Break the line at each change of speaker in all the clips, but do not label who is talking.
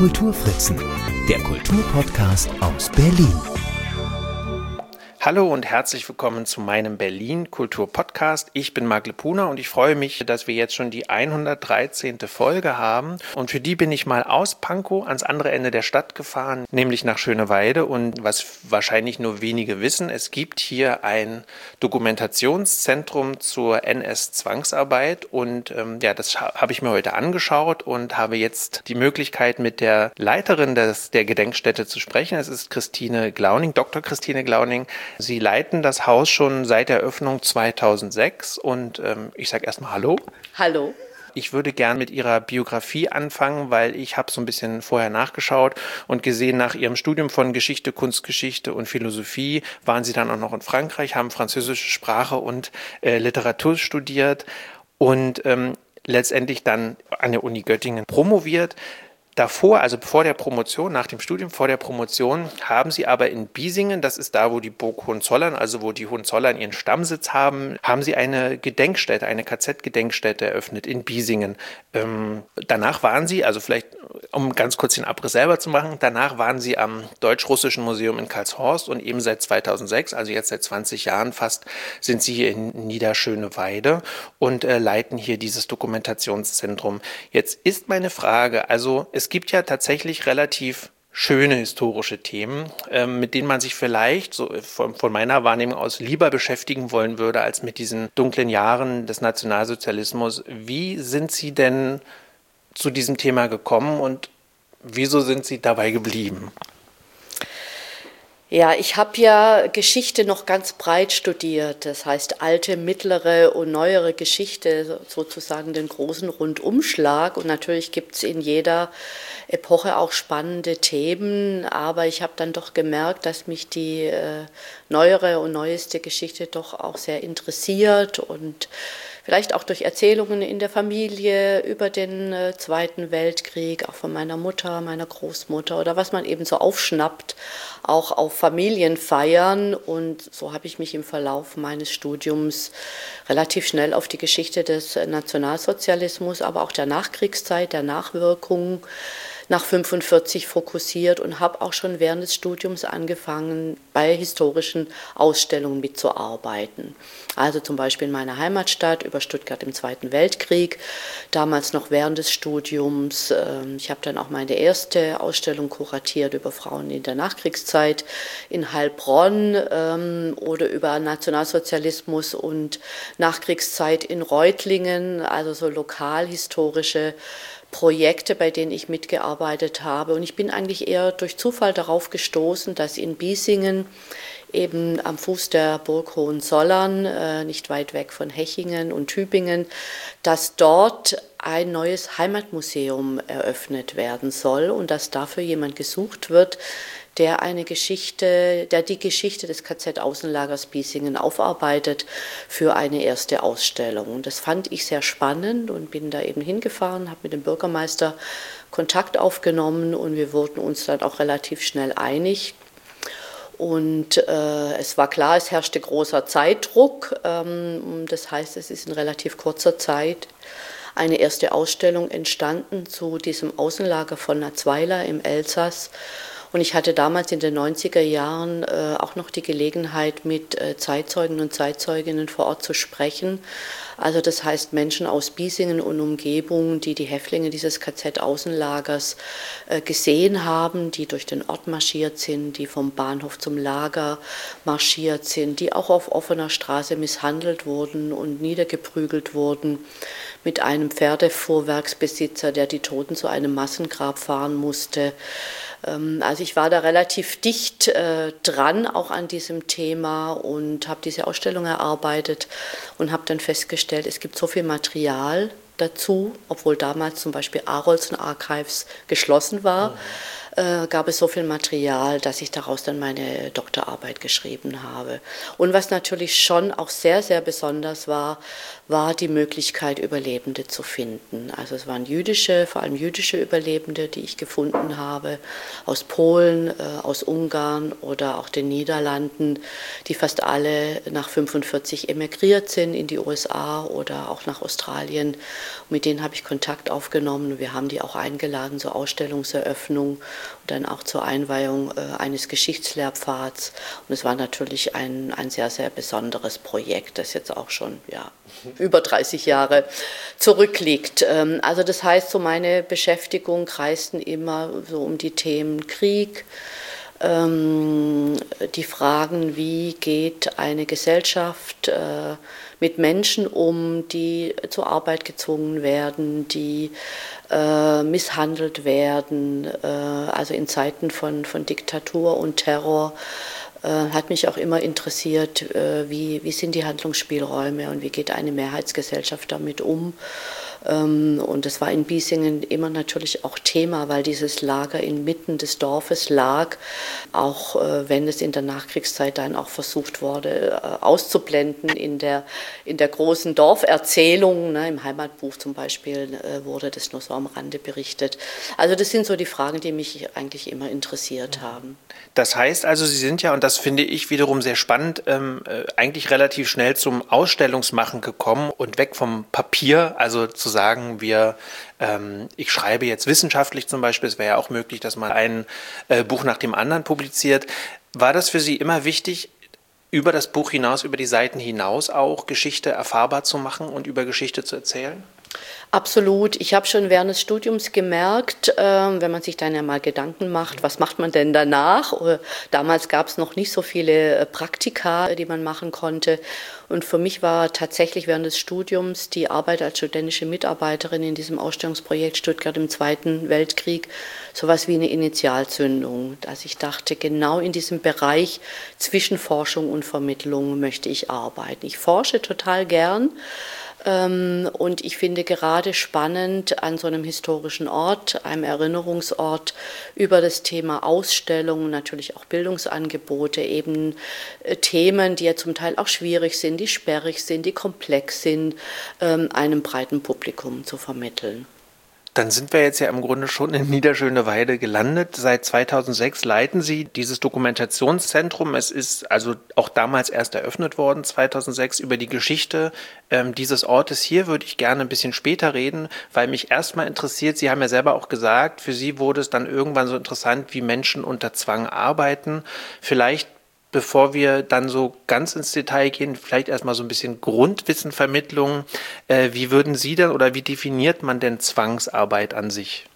Kulturfritzen, der Kulturpodcast aus Berlin.
Hallo und herzlich willkommen zu meinem Berlin Kultur Podcast. Ich bin Marc Lepuna und ich freue mich, dass wir jetzt schon die 113. Folge haben. Und für die bin ich mal aus Pankow ans andere Ende der Stadt gefahren, nämlich nach Schöneweide. Und was wahrscheinlich nur wenige wissen, es gibt hier ein Dokumentationszentrum zur NS-Zwangsarbeit. Und das habe ich mir heute angeschaut und habe jetzt die Möglichkeit, mit der Leiterin der Gedenkstätte zu sprechen. Es ist Christine Glauning, Dr. Christine Glauning. Sie leiten das Haus schon seit der Eröffnung 2006 und ich sage erstmal Hallo.
Hallo.
Ich würde gern mit Ihrer Biografie anfangen, weil ich habe so ein bisschen vorher nachgeschaut und gesehen, nach Ihrem Studium von Geschichte, Kunstgeschichte und Philosophie waren Sie dann auch noch in Frankreich, haben französische Sprache und Literatur studiert und letztendlich dann an der Uni Göttingen promoviert. Davor, also vor der Promotion, nach dem Studium, vor der Promotion, haben Sie aber in Biesingen, das ist da, wo die Burg Hohenzollern, also wo die Hohenzollern ihren Stammsitz haben, haben Sie eine Gedenkstätte, eine KZ-Gedenkstätte eröffnet in Biesingen. Danach waren Sie, also vielleicht, um ganz kurz den Abriss selber zu machen, danach waren Sie am Deutsch-Russischen Museum in Karlshorst und eben seit 2006, also jetzt seit 20 Jahren fast, sind Sie hier in Niederschöneweide und leiten hier dieses Dokumentationszentrum. Jetzt ist meine Frage, also es gibt ja tatsächlich relativ schöne historische Themen, mit denen man sich vielleicht so von meiner Wahrnehmung aus lieber beschäftigen wollen würde, als mit diesen dunklen Jahren des Nationalsozialismus. Wie sind Sie denn zu diesem Thema gekommen und wieso sind Sie dabei geblieben?
Ja, ich habe ja Geschichte noch ganz breit studiert, das heißt alte, mittlere und neuere Geschichte, sozusagen den großen Rundumschlag. Und natürlich gibt es in jeder Epoche auch spannende Themen, aber ich habe dann doch gemerkt, dass mich die neuere und neueste Geschichte doch auch sehr interessiert und vielleicht auch durch Erzählungen in der Familie über den Zweiten Weltkrieg, auch von meiner Mutter, meiner Großmutter oder was man eben so aufschnappt, auch auf Familienfeiern. Und so habe ich mich im Verlauf meines Studiums relativ schnell auf die Geschichte des Nationalsozialismus, aber auch der Nachkriegszeit, der Nachwirkungen nach 1945 fokussiert und habe auch schon während des Studiums angefangen, bei historischen Ausstellungen mitzuarbeiten. Also zum Beispiel in meiner Heimatstadt über Stuttgart im Zweiten Weltkrieg, damals noch während des Studiums. Ich habe dann auch meine erste Ausstellung kuratiert über Frauen in der Nachkriegszeit in Heilbronn oder über Nationalsozialismus und Nachkriegszeit in Reutlingen, also so lokalhistorische Projekte, bei denen ich mitgearbeitet habe. Und ich bin eigentlich eher durch Zufall darauf gestoßen, dass in Biesingen, eben am Fuß der Burg Hohenzollern, nicht weit weg von Hechingen und Tübingen, dass dort ein neues Heimatmuseum eröffnet werden soll und dass dafür jemand gesucht wird, der die Geschichte des KZ-Außenlagers Biesingen aufarbeitet für eine erste Ausstellung. Und das fand ich sehr spannend und bin da eben hingefahren, habe mit dem Bürgermeister Kontakt aufgenommen und wir wurden uns dann auch relativ schnell einig. Und es war klar, es herrschte großer Zeitdruck. Das heißt, es ist in relativ kurzer Zeit eine erste Ausstellung entstanden zu diesem Außenlager von Natzweiler im Elsass. Und ich hatte damals in den 90er Jahren auch noch die Gelegenheit, mit Zeitzeugen und Zeitzeuginnen vor Ort zu sprechen. Also das heißt Menschen aus Biesingen und Umgebung, die die Häftlinge dieses KZ-Außenlagers gesehen haben, die durch den Ort marschiert sind, die vom Bahnhof zum Lager marschiert sind, die auch auf offener Straße misshandelt wurden und niedergeprügelt wurden, mit einem Pferdefuhrwerksbesitzer, der die Toten zu einem Massengrab fahren musste. Also ich war da relativ dicht dran, auch an diesem Thema und habe diese Ausstellung erarbeitet und habe dann festgestellt, es gibt so viel Material dazu, obwohl damals zum Beispiel Arolsen Archives geschlossen war. gab es so viel Material, dass ich daraus dann meine Doktorarbeit geschrieben habe. Und was natürlich schon auch sehr, sehr besonders war die Möglichkeit, Überlebende zu finden. Also es waren vor allem jüdische Überlebende, die ich gefunden habe, aus Polen, aus Ungarn oder auch den Niederlanden, die fast alle nach 1945 emigriert sind in die USA oder auch nach Australien. Und mit denen habe ich Kontakt aufgenommen. Wir haben die auch eingeladen zur Ausstellungseröffnung und dann auch zur Einweihung eines Geschichtslehrpfads. Und es war natürlich ein sehr, sehr besonderes Projekt, das jetzt auch schon über 30 Jahre zurückliegt. Also das heißt, so meine Beschäftigung kreisten immer so um die Themen Krieg, die Fragen, wie geht eine Gesellschaft mit Menschen um, die zur Arbeit gezwungen werden, die misshandelt werden, also in Zeiten von Diktatur und Terror. Hat mich auch immer interessiert, wie sind die Handlungsspielräume und wie geht eine Mehrheitsgesellschaft damit um. Und das war in Biesingen immer natürlich auch Thema, weil dieses Lager inmitten des Dorfes lag, auch wenn es in der Nachkriegszeit dann auch versucht wurde auszublenden in der großen Dorferzählung. Ne, im Heimatbuch zum Beispiel wurde das nur so am Rande berichtet. Also das sind so die Fragen, die mich eigentlich immer interessiert haben.
Das heißt also, Sie sind ja, und das finde ich wiederum sehr spannend, eigentlich relativ schnell zum Ausstellungsmachen gekommen und weg vom Papier, also zu sagen, ich schreibe jetzt wissenschaftlich zum Beispiel, es wäre ja auch möglich, dass man ein Buch nach dem anderen publiziert. War das für Sie immer wichtig, über das Buch hinaus, über die Seiten hinaus auch Geschichte erfahrbar zu machen und über Geschichte zu erzählen?
Absolut. Ich habe schon während des Studiums gemerkt, wenn man sich dann ja mal Gedanken macht, was macht man denn danach? Damals gab es noch nicht so viele Praktika, die man machen konnte. Und für mich war tatsächlich während des Studiums die Arbeit als studentische Mitarbeiterin in diesem Ausstellungsprojekt Stuttgart im Zweiten Weltkrieg sowas wie eine Initialzündung. Dass ich dachte, genau in diesem Bereich zwischen Forschung und Vermittlung möchte ich arbeiten. Ich forsche total gern. Und ich finde gerade spannend, an so einem historischen Ort, einem Erinnerungsort, über das Thema Ausstellungen, natürlich auch Bildungsangebote, eben Themen, die ja zum Teil auch schwierig sind, die sperrig sind, die komplex sind, einem breiten Publikum zu vermitteln.
Dann sind wir jetzt ja im Grunde schon in Niederschöneweide gelandet. Seit 2006 leiten Sie dieses Dokumentationszentrum. Es ist also auch damals erst eröffnet worden, 2006. Über die Geschichte dieses Ortes hier würde ich gerne ein bisschen später reden, weil mich erstmal interessiert, Sie haben ja selber auch gesagt, für Sie wurde es dann irgendwann so interessant, wie Menschen unter Zwang arbeiten. Vielleicht bevor wir dann so ganz ins Detail gehen, vielleicht erstmal so ein bisschen Grundwissenvermittlung. Wie würden Sie denn oder wie definiert man denn Zwangsarbeit an sich?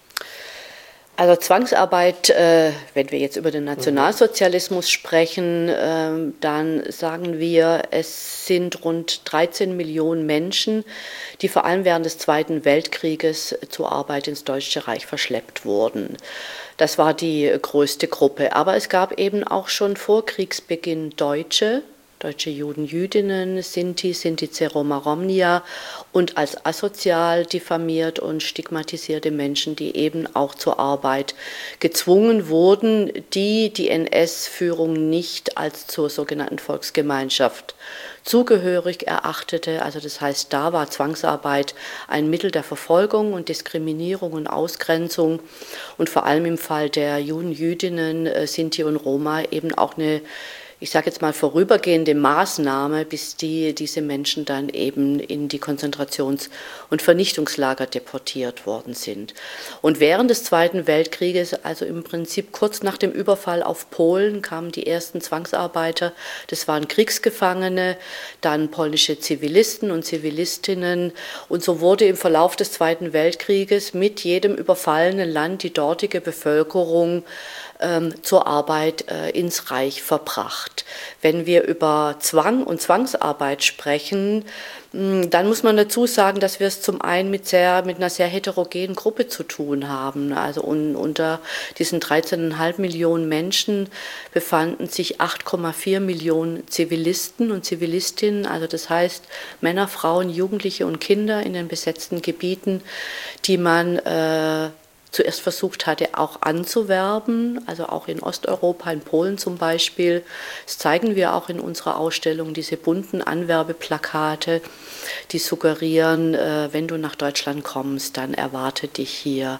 Also Zwangsarbeit, wenn wir jetzt über den Nationalsozialismus sprechen, dann sagen wir, es sind rund 13 Millionen Menschen, die vor allem während des Zweiten Weltkrieges zur Arbeit ins Deutsche Reich verschleppt wurden. Das war die größte Gruppe. Aber es gab eben auch schon vor Kriegsbeginn deutsche Juden, Jüdinnen, Sinti Roma, Romnia und als asozial diffamiert und stigmatisierte Menschen, die eben auch zur Arbeit gezwungen wurden, die NS-Führung nicht als zur sogenannten Volksgemeinschaft zugehörig erachtete. Also das heißt, da war Zwangsarbeit ein Mittel der Verfolgung und Diskriminierung und Ausgrenzung und vor allem im Fall der Juden, Jüdinnen, Sinti und Roma eben auch eine, ich sage jetzt mal, vorübergehende Maßnahme, bis diese Menschen dann eben in die Konzentrations- und Vernichtungslager deportiert worden sind. Und während des Zweiten Weltkrieges, also im Prinzip kurz nach dem Überfall auf Polen, kamen die ersten Zwangsarbeiter. Das waren Kriegsgefangene, dann polnische Zivilisten und Zivilistinnen. Und so wurde im Verlauf des Zweiten Weltkrieges mit jedem überfallenen Land die dortige Bevölkerung zur Arbeit ins Reich verbracht. Wenn wir über Zwang und Zwangsarbeit sprechen, dann muss man dazu sagen, dass wir es zum einen mit einer sehr heterogenen Gruppe zu tun haben. Also unter diesen 13,5 Millionen Menschen befanden sich 8,4 Millionen Zivilisten und Zivilistinnen, also das heißt Männer, Frauen, Jugendliche und Kinder in den besetzten Gebieten, die man zuerst versucht hatte, auch anzuwerben, also auch in Osteuropa, in Polen zum Beispiel. Das zeigen wir auch in unserer Ausstellung, diese bunten Anwerbeplakate, die suggerieren, wenn du nach Deutschland kommst, dann erwartet dich hier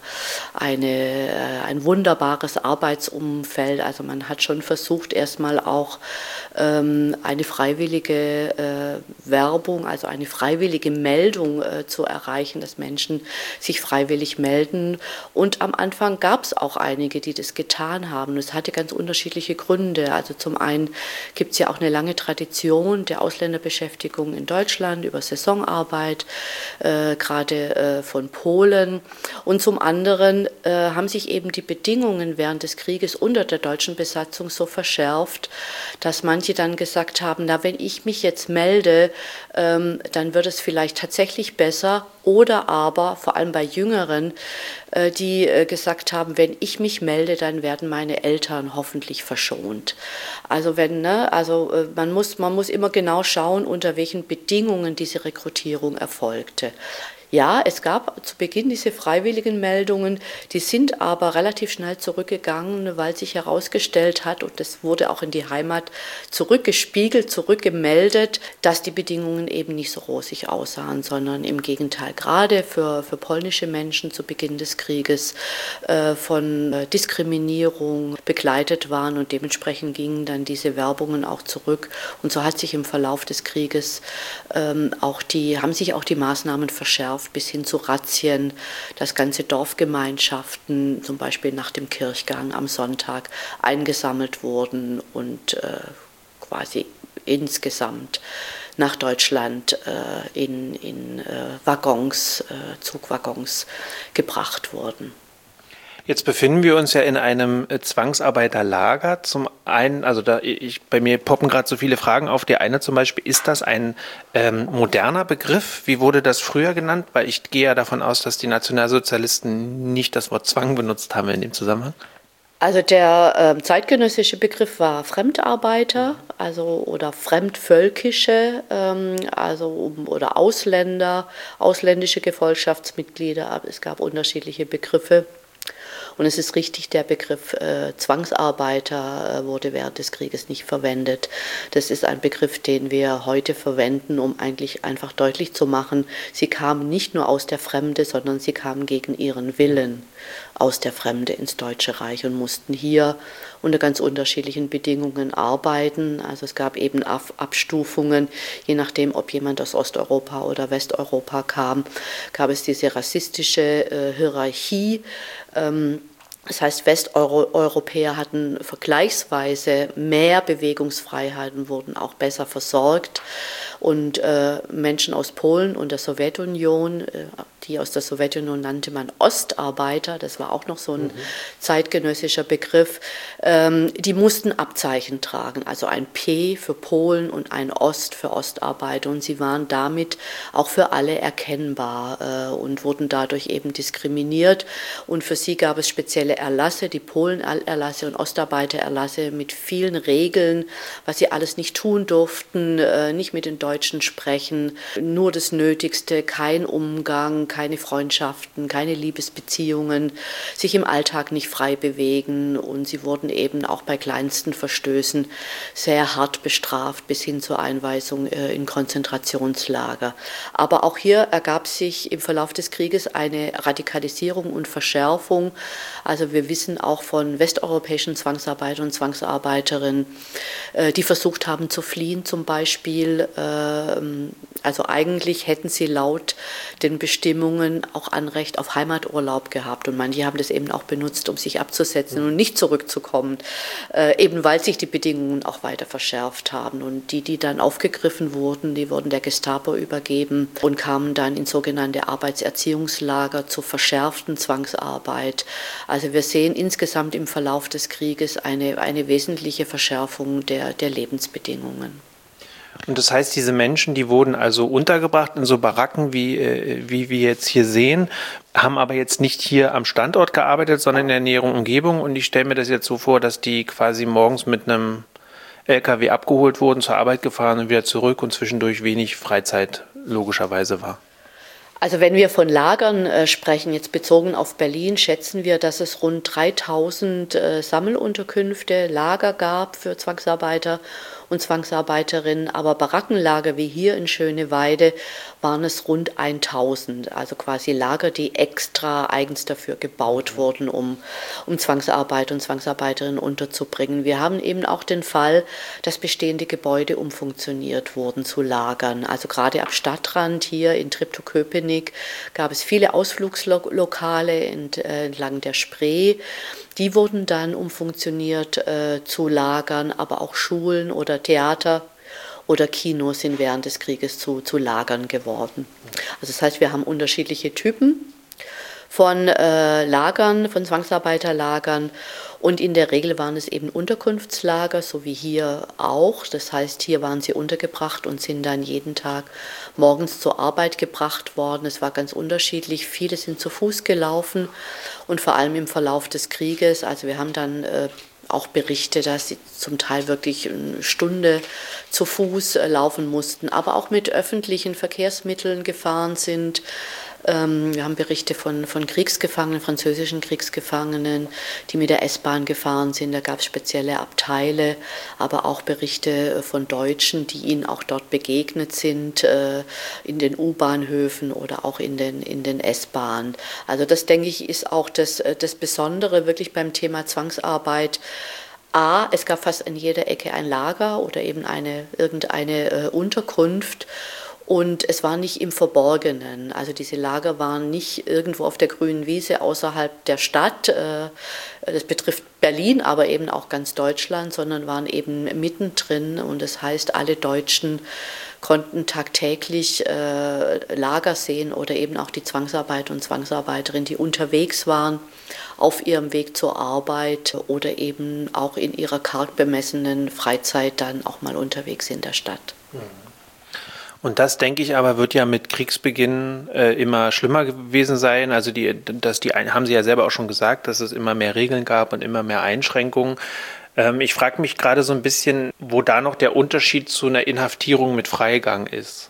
ein wunderbares Arbeitsumfeld. Also man hat schon versucht, erstmal auch eine freiwillige Werbung, also eine freiwillige Meldung zu erreichen, dass Menschen sich freiwillig melden. Und am Anfang gab es auch einige, die das getan haben. Es hatte ganz unterschiedliche Gründe. Also zum einen gibt es ja auch eine lange Tradition der Ausländerbeschäftigung in Deutschland über Saisonarbeit, gerade von Polen. Und zum anderen haben sich eben die Bedingungen während des Krieges unter der deutschen Besatzung so verschärft, dass manche dann gesagt haben, na, wenn ich mich jetzt melde, dann wird es vielleicht tatsächlich besser. Oder aber, vor allem bei Jüngeren, die gesagt haben, wenn ich mich melde, dann werden meine Eltern hoffentlich verschont. Also man muss immer genau schauen, unter welchen Bedingungen diese Rekrutierung erfolgte. Ja, es gab zu Beginn diese freiwilligen Meldungen, die sind aber relativ schnell zurückgegangen, weil sich herausgestellt hat, und das wurde auch in die Heimat zurückgespiegelt, zurückgemeldet, dass die Bedingungen eben nicht so rosig aussahen, sondern im Gegenteil, gerade für polnische Menschen zu Beginn des Krieges von Diskriminierung begleitet waren, und dementsprechend gingen dann diese Werbungen auch zurück. Und so hat sich im Verlauf des Krieges haben sich auch die Maßnahmen verschärft, bis hin zu Razzien, dass ganze Dorfgemeinschaften zum Beispiel nach dem Kirchgang am Sonntag eingesammelt wurden und quasi insgesamt nach Deutschland in Waggons, Zugwaggons gebracht wurden.
Jetzt befinden wir uns ja in einem Zwangsarbeiterlager. Zum einen, also bei mir poppen gerade so viele Fragen auf. Die eine zum Beispiel, ist das ein moderner Begriff? Wie wurde das früher genannt? Weil ich gehe ja davon aus, dass die Nationalsozialisten nicht das Wort Zwang benutzt haben in dem Zusammenhang.
Also der zeitgenössische Begriff war Fremdarbeiter, oder Fremdvölkische, oder Ausländer, ausländische Gefolgschaftsmitglieder. Aber es gab unterschiedliche Begriffe. Und es ist richtig, der Begriff Zwangsarbeiter wurde während des Krieges nicht verwendet. Das ist ein Begriff, den wir heute verwenden, um eigentlich einfach deutlich zu machen, sie kamen nicht nur aus der Fremde, sondern sie kamen gegen ihren Willen aus der Fremde ins Deutsche Reich und mussten hier unter ganz unterschiedlichen Bedingungen arbeiten. Also es gab eben Abstufungen, je nachdem, ob jemand aus Osteuropa oder Westeuropa kam, gab es diese rassistische Hierarchie. Das heißt, Westeuropäer hatten vergleichsweise mehr Bewegungsfreiheiten, wurden auch besser versorgt. Und Menschen aus Polen und der Sowjetunion, die aus der Sowjetunion nannte man Ostarbeiter, das war auch noch so ein zeitgenössischer Begriff, die mussten Abzeichen tragen, also ein P für Polen und ein Ost für Ostarbeiter. Und sie waren damit auch für alle erkennbar und wurden dadurch eben diskriminiert. Und für sie gab es spezielle Erlasse, die Polenerlasse und Ostarbeitererlasse mit vielen Regeln, was sie alles nicht tun durften, nicht mit den Deutschen sprechen, nur das Nötigste, kein Umgang, keine Freundschaften, keine Liebesbeziehungen, sich im Alltag nicht frei bewegen, und sie wurden eben auch bei kleinsten Verstößen sehr hart bestraft bis hin zur Einweisung in Konzentrationslager. Aber auch hier ergab sich im Verlauf des Krieges eine Radikalisierung und Verschärfung. Also wir wissen auch von westeuropäischen Zwangsarbeitern und Zwangsarbeiterinnen, die versucht haben zu fliehen zum Beispiel. Also eigentlich hätten sie laut den Bestimmungen auch Anrecht auf Heimaturlaub gehabt, und manche haben das eben auch benutzt, um sich abzusetzen und nicht zurückzukommen, eben weil sich die Bedingungen auch weiter verschärft haben. Und die dann aufgegriffen wurden, die wurden der Gestapo übergeben und kamen dann in sogenannte Arbeitserziehungslager zur verschärften Zwangsarbeit. Also wir sehen insgesamt im Verlauf des Krieges eine wesentliche Verschärfung der Lebensbedingungen.
Und das heißt, diese Menschen, die wurden also untergebracht in so Baracken, wie wir jetzt hier sehen, haben aber jetzt nicht hier am Standort gearbeitet, sondern in der näheren Umgebung. Und ich stelle mir das jetzt so vor, dass die quasi morgens mit einem LKW abgeholt wurden, zur Arbeit gefahren und wieder zurück, und zwischendurch wenig Freizeit logischerweise war.
Also wenn wir von Lagern sprechen, jetzt bezogen auf Berlin, schätzen wir, dass es rund 3000 Sammelunterkünfte, Lager gab für Zwangsarbeiter und Zwangsarbeiterinnen, aber Barackenlager wie hier in Schöneweide waren es rund 1000, also quasi Lager, die extra eigens dafür gebaut wurden, um Zwangsarbeiter und Zwangsarbeiterinnen unterzubringen. Wir haben eben auch den Fall, dass bestehende Gebäude umfunktioniert wurden zu Lagern. Also gerade am Stadtrand hier in Treptow-Köpenick gab es viele Ausflugslokale entlang der Spree. Die wurden dann umfunktioniert zu Lagern, aber auch Schulen oder Theater oder Kinos sind während des Krieges zu Lagern geworden. Also das heißt, wir haben unterschiedliche Typen von Lagern, von Zwangsarbeiterlagern, und in der Regel waren es eben Unterkunftslager, so wie hier auch. Das heißt, hier waren sie untergebracht und sind dann jeden Tag morgens zur Arbeit gebracht worden. Es war ganz unterschiedlich. Viele sind zu Fuß gelaufen und vor allem im Verlauf des Krieges. Also wir haben dann auch Berichte, dass sie zum Teil wirklich eine Stunde zu Fuß laufen mussten, aber auch mit öffentlichen Verkehrsmitteln gefahren sind. Wir haben Berichte von Kriegsgefangenen, französischen Kriegsgefangenen, die mit der S-Bahn gefahren sind. Da gab es spezielle Abteile, aber auch Berichte von Deutschen, die ihnen auch dort begegnet sind, in den U-Bahnhöfen oder auch in den S-Bahnen. Also das, denke ich, ist auch das Besondere wirklich beim Thema Zwangsarbeit. Es gab fast in jeder Ecke ein Lager oder eben irgendeine Unterkunft. Und es war nicht im Verborgenen. Also diese Lager waren nicht irgendwo auf der grünen Wiese außerhalb der Stadt. Das betrifft Berlin, aber eben auch ganz Deutschland, sondern waren eben mittendrin. Und das heißt, alle Deutschen konnten tagtäglich Lager sehen oder eben auch die Zwangsarbeiter und Zwangsarbeiterinnen, die unterwegs waren auf ihrem Weg zur Arbeit oder eben auch in ihrer karg bemessenen Freizeit dann auch mal unterwegs in der Stadt.
Und das, denke ich, aber wird ja mit Kriegsbeginn immer schlimmer gewesen sein. Also haben Sie ja selber auch schon gesagt, dass es immer mehr Regeln gab und immer mehr Einschränkungen. Ich frage mich gerade so ein bisschen, wo da noch der Unterschied zu einer Inhaftierung mit Freigang ist.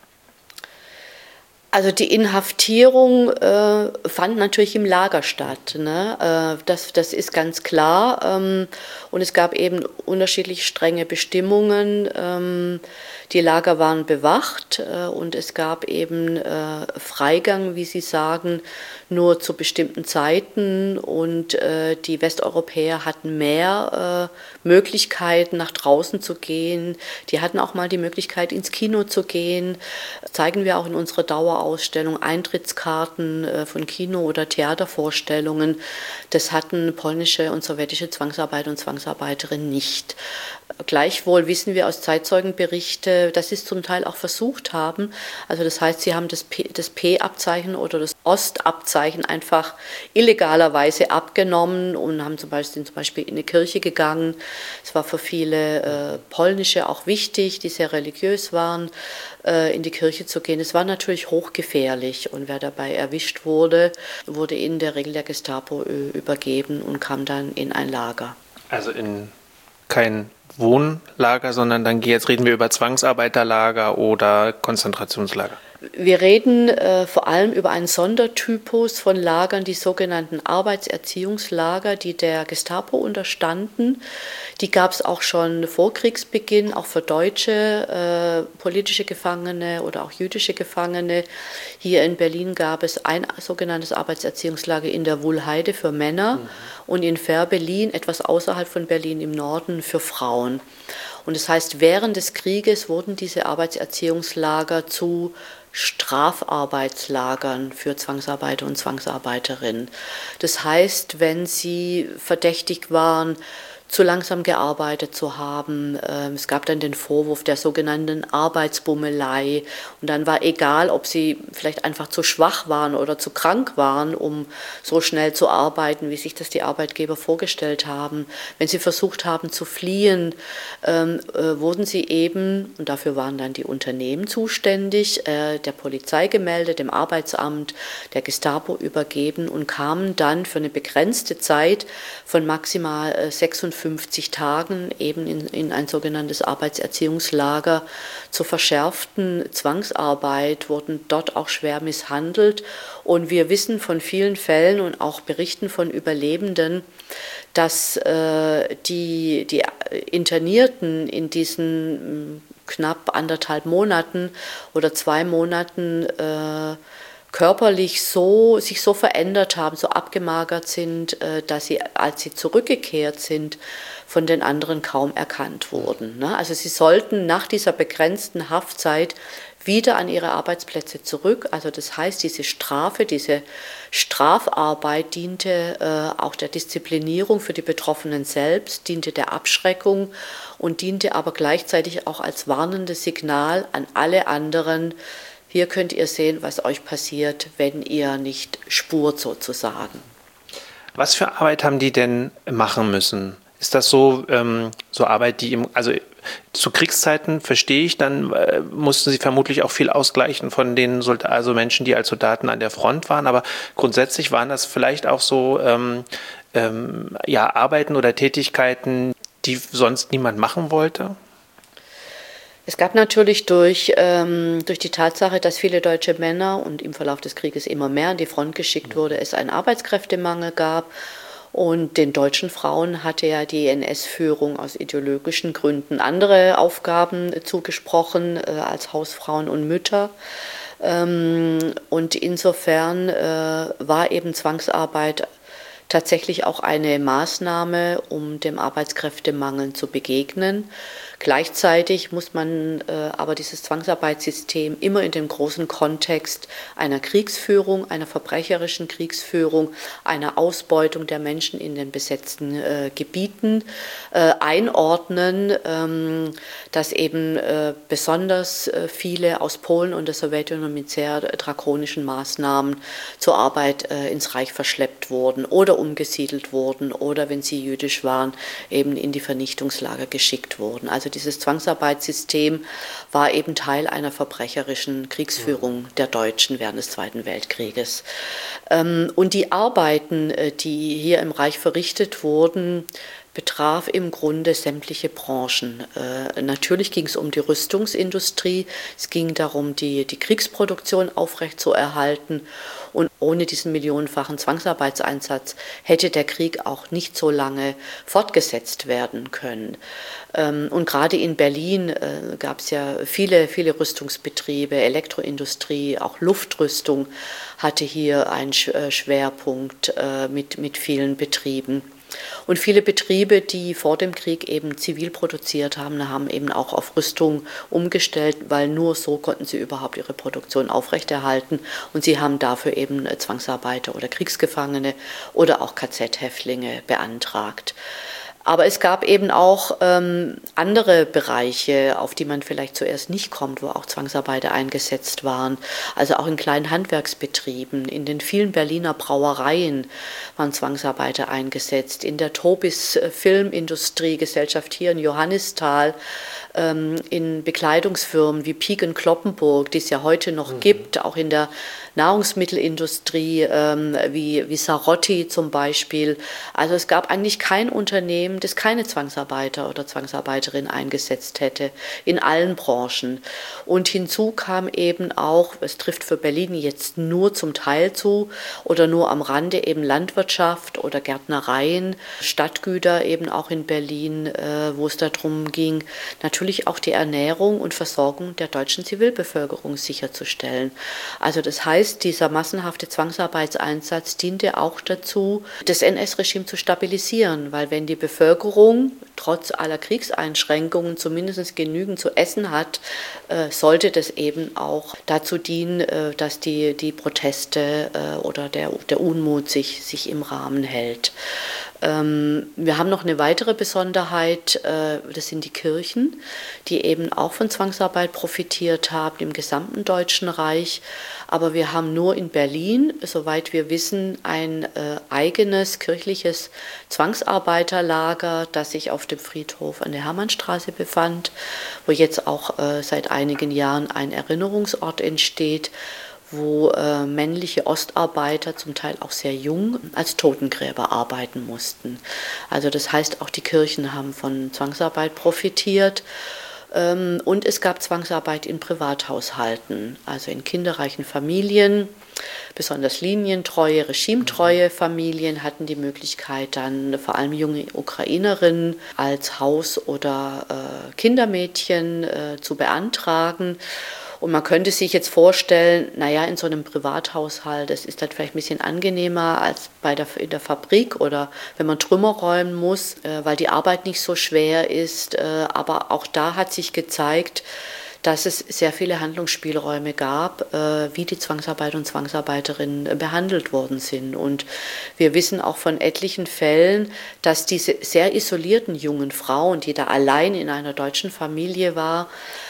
Also die Inhaftierung fand natürlich im Lager statt, ne? Das ist ganz klar. Und es gab eben unterschiedlich strenge Bestimmungen. Die Lager waren bewacht und es gab eben Freigang, wie Sie sagen, nur zu bestimmten Zeiten. Und die Westeuropäer hatten mehr Möglichkeiten, nach draußen zu gehen. Die hatten auch mal die Möglichkeit, ins Kino zu gehen. Das zeigen wir auch in unserer Dauerausstellung. Eintrittskarten von Kino- oder Theatervorstellungen. Das hatten polnische und sowjetische Zwangsarbeiter und Zwangsarbeiterinnen nicht. Gleichwohl wissen wir aus Zeitzeugenberichten, dass sie es zum Teil auch versucht haben. Also das heißt, sie haben das P-Abzeichen oder das Ostabzeichen einfach illegalerweise abgenommen und sind zum Beispiel in eine Kirche gegangen. Es war für viele Polnische auch wichtig, die sehr religiös waren, in die Kirche zu gehen. Es war natürlich hochgefährlich und wer dabei erwischt wurde, wurde in der Regel der Gestapo übergeben und kam dann in ein Lager.
Also in kein Wohnlager, sondern jetzt reden wir über Zwangsarbeiterlager oder Konzentrationslager.
Wir reden vor allem über einen Sondertypus von Lagern, die sogenannten Arbeitserziehungslager, die der Gestapo unterstanden. Die gab es auch schon vor Kriegsbeginn, auch für deutsche politische Gefangene oder auch jüdische Gefangene. Hier in Berlin gab es ein sogenanntes Arbeitserziehungslager in der Wuhlheide für Männer und in Fehrbellin, etwas außerhalb von Berlin im Norden, für Frauen. Und das heißt, während des Krieges wurden diese Arbeitserziehungslager zu Strafarbeitslagern für Zwangsarbeiter und Zwangsarbeiterinnen. Das heißt, wenn sie verdächtigt waren, zu langsam gearbeitet zu haben. Es gab dann den Vorwurf der sogenannten Arbeitsbummelei. Und dann war egal, ob sie vielleicht einfach zu schwach waren oder zu krank waren, um so schnell zu arbeiten, wie sich das die Arbeitgeber vorgestellt haben. Wenn sie versucht haben zu fliehen, wurden sie eben, und dafür waren dann die Unternehmen zuständig, der Polizei gemeldet, dem Arbeitsamt, der Gestapo übergeben und kamen dann für eine begrenzte Zeit von maximal 46 50 Tagen eben in ein sogenanntes Arbeitserziehungslager zur verschärften Zwangsarbeit, wurden dort auch schwer misshandelt. Und wir wissen von vielen Fällen und auch Berichten von Überlebenden, dass die Internierten in diesen knapp 1,5 Monaten oder 2 Monaten körperlich sich so verändert haben, so abgemagert sind, dass sie, als sie zurückgekehrt sind, von den anderen kaum erkannt wurden. Also sie sollten nach dieser begrenzten Haftzeit wieder an ihre Arbeitsplätze zurück. Also das heißt, diese Strafarbeit diente auch der Disziplinierung für die Betroffenen selbst, diente der Abschreckung und diente aber gleichzeitig auch als warnendes Signal an alle anderen: Hier könnt ihr sehen, was euch passiert, wenn ihr nicht spurt sozusagen.
Was für Arbeit haben die denn machen müssen? Ist das so Arbeit, also zu Kriegszeiten, verstehe ich, dann mussten sie vermutlich auch viel ausgleichen von den Menschen, die als Soldaten an der Front waren, aber grundsätzlich waren das vielleicht auch so Arbeiten oder Tätigkeiten, die sonst niemand machen wollte?
Es gab natürlich durch die Tatsache, dass viele deutsche Männer und im Verlauf des Krieges immer mehr an die Front geschickt wurde, es einen Arbeitskräftemangel gab. Und den deutschen Frauen hatte ja die NS-Führung aus ideologischen Gründen andere Aufgaben zugesprochen als Hausfrauen und Mütter. Und insofern war eben Zwangsarbeit tatsächlich auch eine Maßnahme, um dem Arbeitskräftemangel zu begegnen. Gleichzeitig muss man aber dieses Zwangsarbeitssystem immer in dem großen Kontext einer Kriegsführung, einer verbrecherischen Kriegsführung, einer Ausbeutung der Menschen in den besetzten Gebieten einordnen, dass eben besonders viele aus Polen und der Sowjetunion mit sehr drakonischen Maßnahmen zur Arbeit ins Reich verschleppt wurden oder umgesiedelt wurden oder, wenn sie jüdisch waren, eben in die Vernichtungslager geschickt wurden. Also dieses Zwangsarbeitssystem war eben Teil einer verbrecherischen Kriegsführung der Deutschen während des Zweiten Weltkrieges. Und die Arbeiten, die hier im Reich verrichtet wurden, betraf im Grunde sämtliche Branchen. Natürlich ging es um die Rüstungsindustrie, es ging darum, die Kriegsproduktion aufrechtzuerhalten, und ohne diesen millionenfachen Zwangsarbeitseinsatz hätte der Krieg auch nicht so lange fortgesetzt werden können. Und gerade in Berlin gab es ja viele Rüstungsbetriebe, Elektroindustrie, auch Luftrüstung hatte hier einen Schwerpunkt mit vielen Betrieben. Und viele Betriebe, die vor dem Krieg eben zivil produziert haben, haben eben auch auf Rüstung umgestellt, weil nur so konnten sie überhaupt ihre Produktion aufrechterhalten. Und sie haben dafür eben Zwangsarbeiter oder Kriegsgefangene oder auch KZ-Häftlinge beantragt. Aber es gab eben auch andere Bereiche, auf die man vielleicht zuerst nicht kommt, wo auch Zwangsarbeiter eingesetzt waren. Also auch in kleinen Handwerksbetrieben, in den vielen Berliner Brauereien waren Zwangsarbeiter eingesetzt, in der Tobis Filmindustrie, Gesellschaft hier in Johannisthal, in Bekleidungsfirmen wie Piek & Kloppenburg, die es ja heute noch gibt, auch in der Nahrungsmittelindustrie wie Sarotti zum Beispiel. Also es gab eigentlich kein Unternehmen, das keine Zwangsarbeiter oder Zwangsarbeiterin eingesetzt hätte, in allen Branchen. Und hinzu kam eben auch, es trifft für Berlin jetzt nur zum Teil zu oder nur am Rande, eben Landwirtschaft oder Gärtnereien, Stadtgüter eben auch in Berlin, wo es darum ging, natürlich auch die Ernährung und Versorgung der deutschen Zivilbevölkerung sicherzustellen. Also das heißt, dieser massenhafte Zwangsarbeitseinsatz diente auch dazu, das NS-Regime zu stabilisieren, weil wenn die Bevölkerung trotz aller Kriegseinschränkungen zumindest genügend zu essen hat, sollte das eben auch dazu dienen, dass die Proteste oder der Unmut sich im Rahmen hält. Wir haben noch eine weitere Besonderheit, das sind die Kirchen, die eben auch von Zwangsarbeit profitiert haben im gesamten Deutschen Reich. Aber wir haben nur in Berlin, soweit wir wissen, ein eigenes kirchliches Zwangsarbeiterlager, das sich auf dem Friedhof an der Hermannstraße befand, wo jetzt auch seit einigen Jahren ein Erinnerungsort entsteht, wo männliche Ostarbeiter, zum Teil auch sehr jung, als Totengräber arbeiten mussten. Also das heißt, auch die Kirchen haben von Zwangsarbeit profitiert. Und es gab Zwangsarbeit in Privathaushalten, also in kinderreichen Familien. Besonders linientreue, regimetreue Familien hatten die Möglichkeit, dann vor allem junge Ukrainerinnen als Haus- oder Kindermädchen zu beantragen. Und man könnte sich jetzt vorstellen, naja, in so einem Privathaushalt, das ist dann vielleicht ein bisschen angenehmer als in der Fabrik oder wenn man Trümmer räumen muss, weil die Arbeit nicht so schwer ist. Aber auch da hat sich gezeigt, dass es sehr viele Handlungsspielräume gab, wie die Zwangsarbeiter und Zwangsarbeiterinnen behandelt worden sind. Und wir wissen auch von etlichen Fällen, dass diese sehr isolierten jungen Frauen, die da allein in einer deutschen Familie war,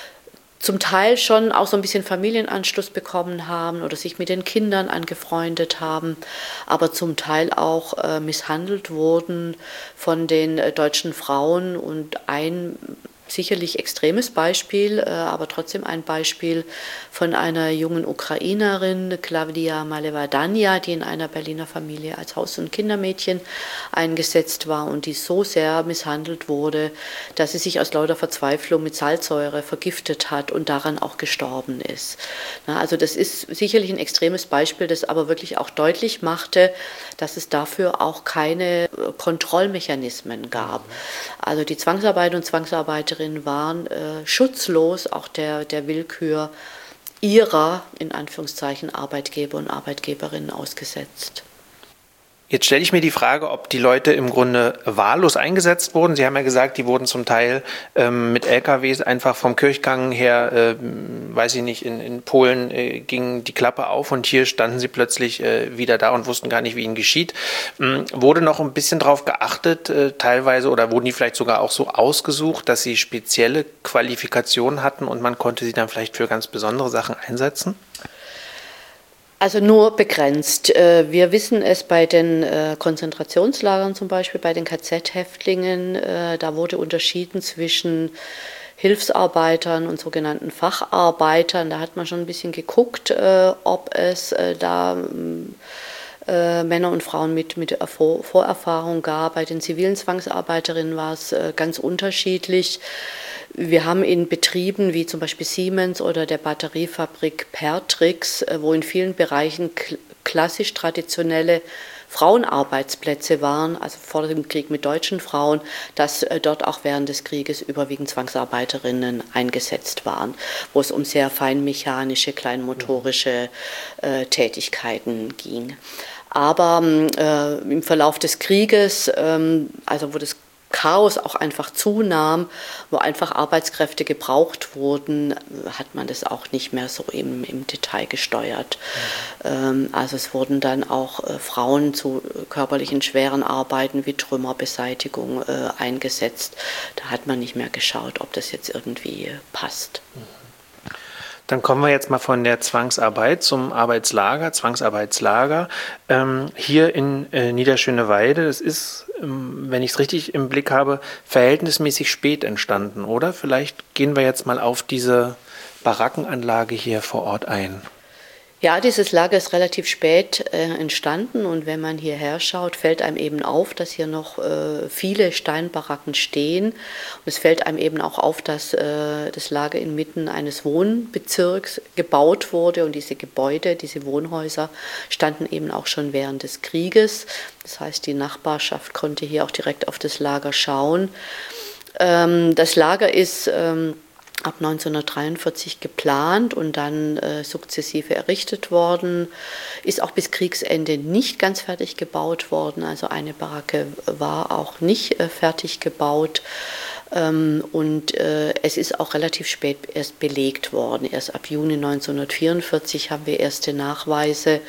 zum Teil schon auch so ein bisschen Familienanschluss bekommen haben oder sich mit den Kindern angefreundet haben, aber zum Teil auch misshandelt wurden von den deutschen Frauen. Und ein sicherlich extremes Beispiel, aber trotzdem ein Beispiel von einer jungen Ukrainerin, Claudia Malevadania, die in einer Berliner Familie als Haus- und Kindermädchen eingesetzt war und die so sehr misshandelt wurde, dass sie sich aus lauter Verzweiflung mit Salzsäure vergiftet hat und daran auch gestorben ist. Also das ist sicherlich ein extremes Beispiel, das aber wirklich auch deutlich machte, dass es dafür auch keine Kontrollmechanismen gab. Also die Zwangsarbeiter und Zwangsarbeiterinnen waren schutzlos auch der Willkür ihrer, in Anführungszeichen, Arbeitgeber und Arbeitgeberinnen ausgesetzt.
Jetzt stelle ich mir die Frage, ob die Leute im Grunde wahllos eingesetzt wurden. Sie haben ja gesagt, die wurden zum Teil mit LKWs einfach vom Kirchgang her, weiß ich nicht, in Polen ging die Klappe auf und hier standen sie plötzlich wieder da und wussten gar nicht, wie ihnen geschieht. Wurde noch ein bisschen darauf geachtet, teilweise, oder wurden die vielleicht sogar auch so ausgesucht, dass sie spezielle Qualifikationen hatten und man konnte sie dann vielleicht für ganz besondere Sachen einsetzen?
Also nur begrenzt. Wir wissen es bei den Konzentrationslagern zum Beispiel, bei den KZ-Häftlingen, da wurde unterschieden zwischen Hilfsarbeitern und sogenannten Facharbeitern. Da hat man schon ein bisschen geguckt, ob es da Männer und Frauen mit Vorerfahrung gab. Bei den zivilen Zwangsarbeiterinnen war es ganz unterschiedlich. Wir haben in Betrieben wie zum Beispiel Siemens oder der Batteriefabrik Pertrix, wo in vielen Bereichen klassisch traditionelle Frauenarbeitsplätze waren, also vor dem Krieg mit deutschen Frauen, dass dort auch während des Krieges überwiegend Zwangsarbeiterinnen eingesetzt waren, wo es um sehr feinmechanische, kleinmotorische Tätigkeiten ging. Aber im Verlauf des Krieges, also wo das Chaos auch einfach zunahm, wo einfach Arbeitskräfte gebraucht wurden, hat man das auch nicht mehr so im Detail gesteuert. Also es wurden dann auch Frauen zu körperlichen schweren Arbeiten wie Trümmerbeseitigung eingesetzt. Da hat man nicht mehr geschaut, ob das jetzt irgendwie passt.
Dann kommen wir jetzt mal von der Zwangsarbeit zum Arbeitslager, Zwangsarbeitslager. Hier in Niederschöneweide, das ist, wenn ich es richtig im Blick habe, verhältnismäßig spät entstanden, oder? Vielleicht gehen wir jetzt mal auf diese Barackenanlage hier vor Ort ein.
Ja, dieses Lager ist relativ spät entstanden und wenn man hierher schaut, fällt einem eben auf, dass hier noch viele Steinbaracken stehen. Und es fällt einem eben auch auf, dass das Lager inmitten eines Wohnbezirks gebaut wurde und diese Gebäude, diese Wohnhäuser standen eben auch schon während des Krieges. Das heißt, die Nachbarschaft konnte hier auch direkt auf das Lager schauen. Das Lager ist ab 1943 geplant und dann sukzessive errichtet worden, ist auch bis Kriegsende nicht ganz fertig gebaut worden, also eine Baracke war auch nicht fertig gebaut. Und es ist auch relativ spät erst belegt worden. Erst ab Juni 1944 haben wir erste Nachweise.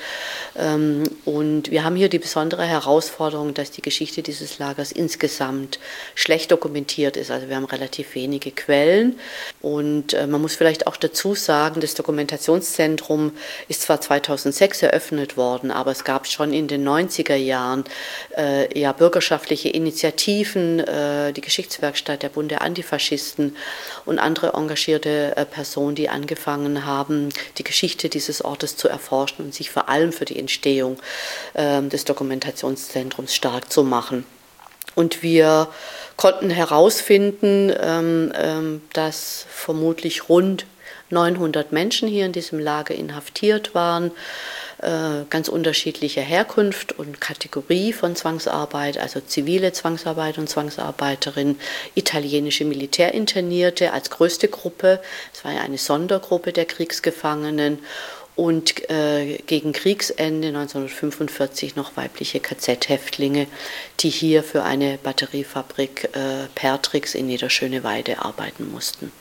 Und wir haben hier die besondere Herausforderung, dass die Geschichte dieses Lagers insgesamt schlecht dokumentiert ist. Also wir haben relativ wenige Quellen. Und man muss vielleicht auch dazu sagen, das Dokumentationszentrum ist zwar 2006 eröffnet worden, aber es gab schon in den 90er Jahren bürgerschaftliche Initiativen, die Geschichtswerkstatt der Bund der Antifaschisten und andere engagierte Personen, die angefangen haben, die Geschichte dieses Ortes zu erforschen und sich vor allem für die Entstehung des Dokumentationszentrums stark zu machen. Und wir konnten herausfinden, dass vermutlich rund 900 Menschen hier in diesem Lager inhaftiert waren, ganz unterschiedlicher Herkunft und Kategorie von Zwangsarbeit, also zivile Zwangsarbeit und Zwangsarbeiterin, italienische Militärinternierte als größte Gruppe, es war ja eine Sondergruppe der Kriegsgefangenen, und gegen Kriegsende 1945 noch weibliche KZ-Häftlinge, die hier für eine Batteriefabrik Pertrix in Niederschöneweide arbeiten mussten.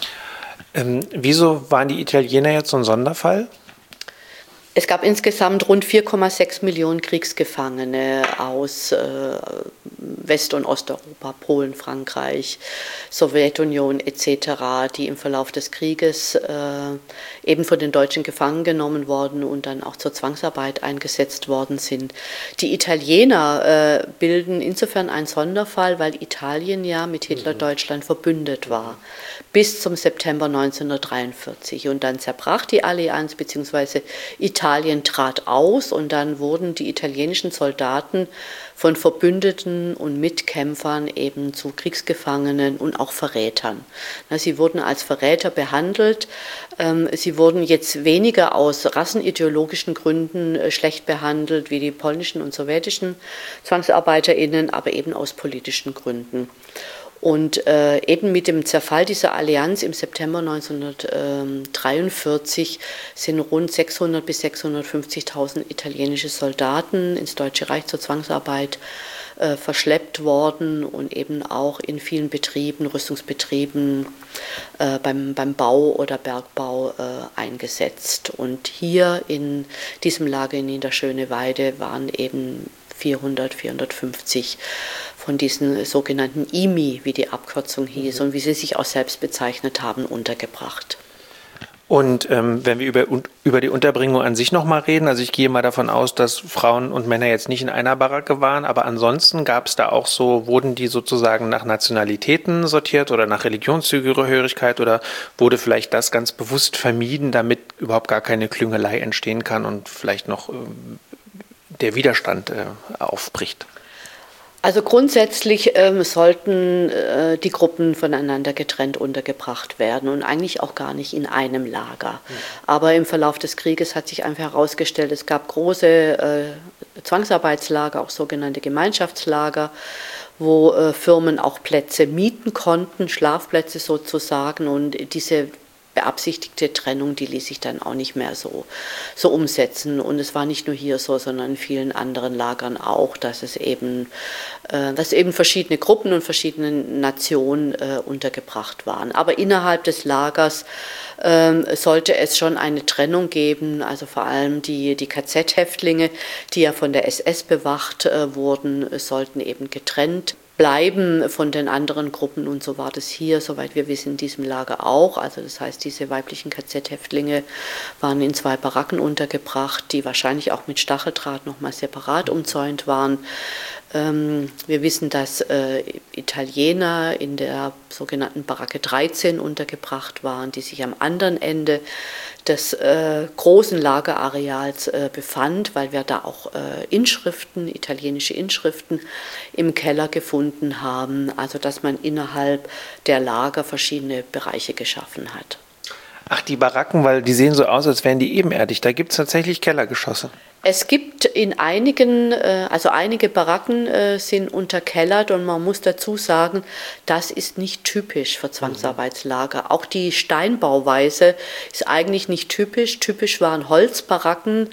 Wieso waren die Italiener jetzt so ein Sonderfall?
Es gab insgesamt rund 4,6 Millionen Kriegsgefangene aus West- und Osteuropa, Polen, Frankreich, Sowjetunion etc., die im Verlauf des Krieges eben von den Deutschen gefangen genommen worden und dann auch zur Zwangsarbeit eingesetzt worden sind. Die Italiener bilden insofern einen Sonderfall, weil Italien ja mit Hitler-Deutschland verbündet war, bis zum September 1943. Und dann zerbrach die Allianz, beziehungsweise Italien trat aus und dann wurden die italienischen Soldaten von Verbündeten und Mitkämpfern eben zu Kriegsgefangenen und auch Verrätern. Sie wurden als Verräter behandelt. Sie wurden jetzt weniger aus rassenideologischen Gründen schlecht behandelt wie die polnischen und sowjetischen ZwangsarbeiterInnen, aber eben aus politischen Gründen. Und eben mit dem Zerfall dieser Allianz im September 1943 sind rund 600.000 bis 650.000 italienische Soldaten ins Deutsche Reich zur Zwangsarbeit verschleppt worden und eben auch in vielen Betrieben, Rüstungsbetrieben, beim Bau oder Bergbau eingesetzt. Und hier in diesem Lager in Niederschöneweide waren eben 450 von diesen sogenannten IMI, wie die Abkürzung hieß und wie sie sich auch selbst bezeichnet haben, untergebracht.
Und wenn wir über die Unterbringung an sich nochmal reden, also ich gehe mal davon aus, dass Frauen und Männer jetzt nicht in einer Baracke waren, aber ansonsten gab es da auch so, wurden die sozusagen nach Nationalitäten sortiert oder nach Religionszugehörigkeit oder wurde vielleicht das ganz bewusst vermieden, damit überhaupt gar keine Klüngelei entstehen kann und vielleicht noch der Widerstand aufbricht?
Also grundsätzlich sollten die Gruppen voneinander getrennt untergebracht werden und eigentlich auch gar nicht in einem Lager. Aber im Verlauf des Krieges hat sich einfach herausgestellt, es gab große Zwangsarbeitslager, auch sogenannte Gemeinschaftslager, wo Firmen auch Plätze mieten konnten, Schlafplätze sozusagen, und diese beabsichtigte Trennung, die ließ sich dann auch nicht mehr so umsetzen. Und es war nicht nur hier so, sondern in vielen anderen Lagern auch, dass eben verschiedene Gruppen und verschiedene Nationen untergebracht waren. Aber innerhalb des Lagers sollte es schon eine Trennung geben, also vor allem die KZ-Häftlinge, die ja von der SS bewacht wurden, sollten eben getrennt bleiben von den anderen Gruppen, und so war das hier, soweit wir wissen, in diesem Lager auch. Also das heißt, diese weiblichen KZ-Häftlinge waren in 2 Baracken untergebracht, die wahrscheinlich auch mit Stacheldraht nochmal separat umzäunt waren. Wir wissen, dass Italiener in der sogenannten Baracke 13 untergebracht waren, die sich am anderen Ende des großen Lagerareals befand, weil wir da auch italienische Inschriften im Keller gefunden haben, also dass man innerhalb der Lager verschiedene Bereiche geschaffen hat.
Ach, die Baracken, weil die sehen so aus, als wären die ebenerdig. Da gibt es tatsächlich Kellergeschosse.
Es gibt in einige Baracken sind unterkellert, und man muss dazu sagen, das ist nicht typisch für Zwangsarbeitslager. Auch die Steinbauweise ist eigentlich nicht typisch. Typisch waren Holzbarackenlager,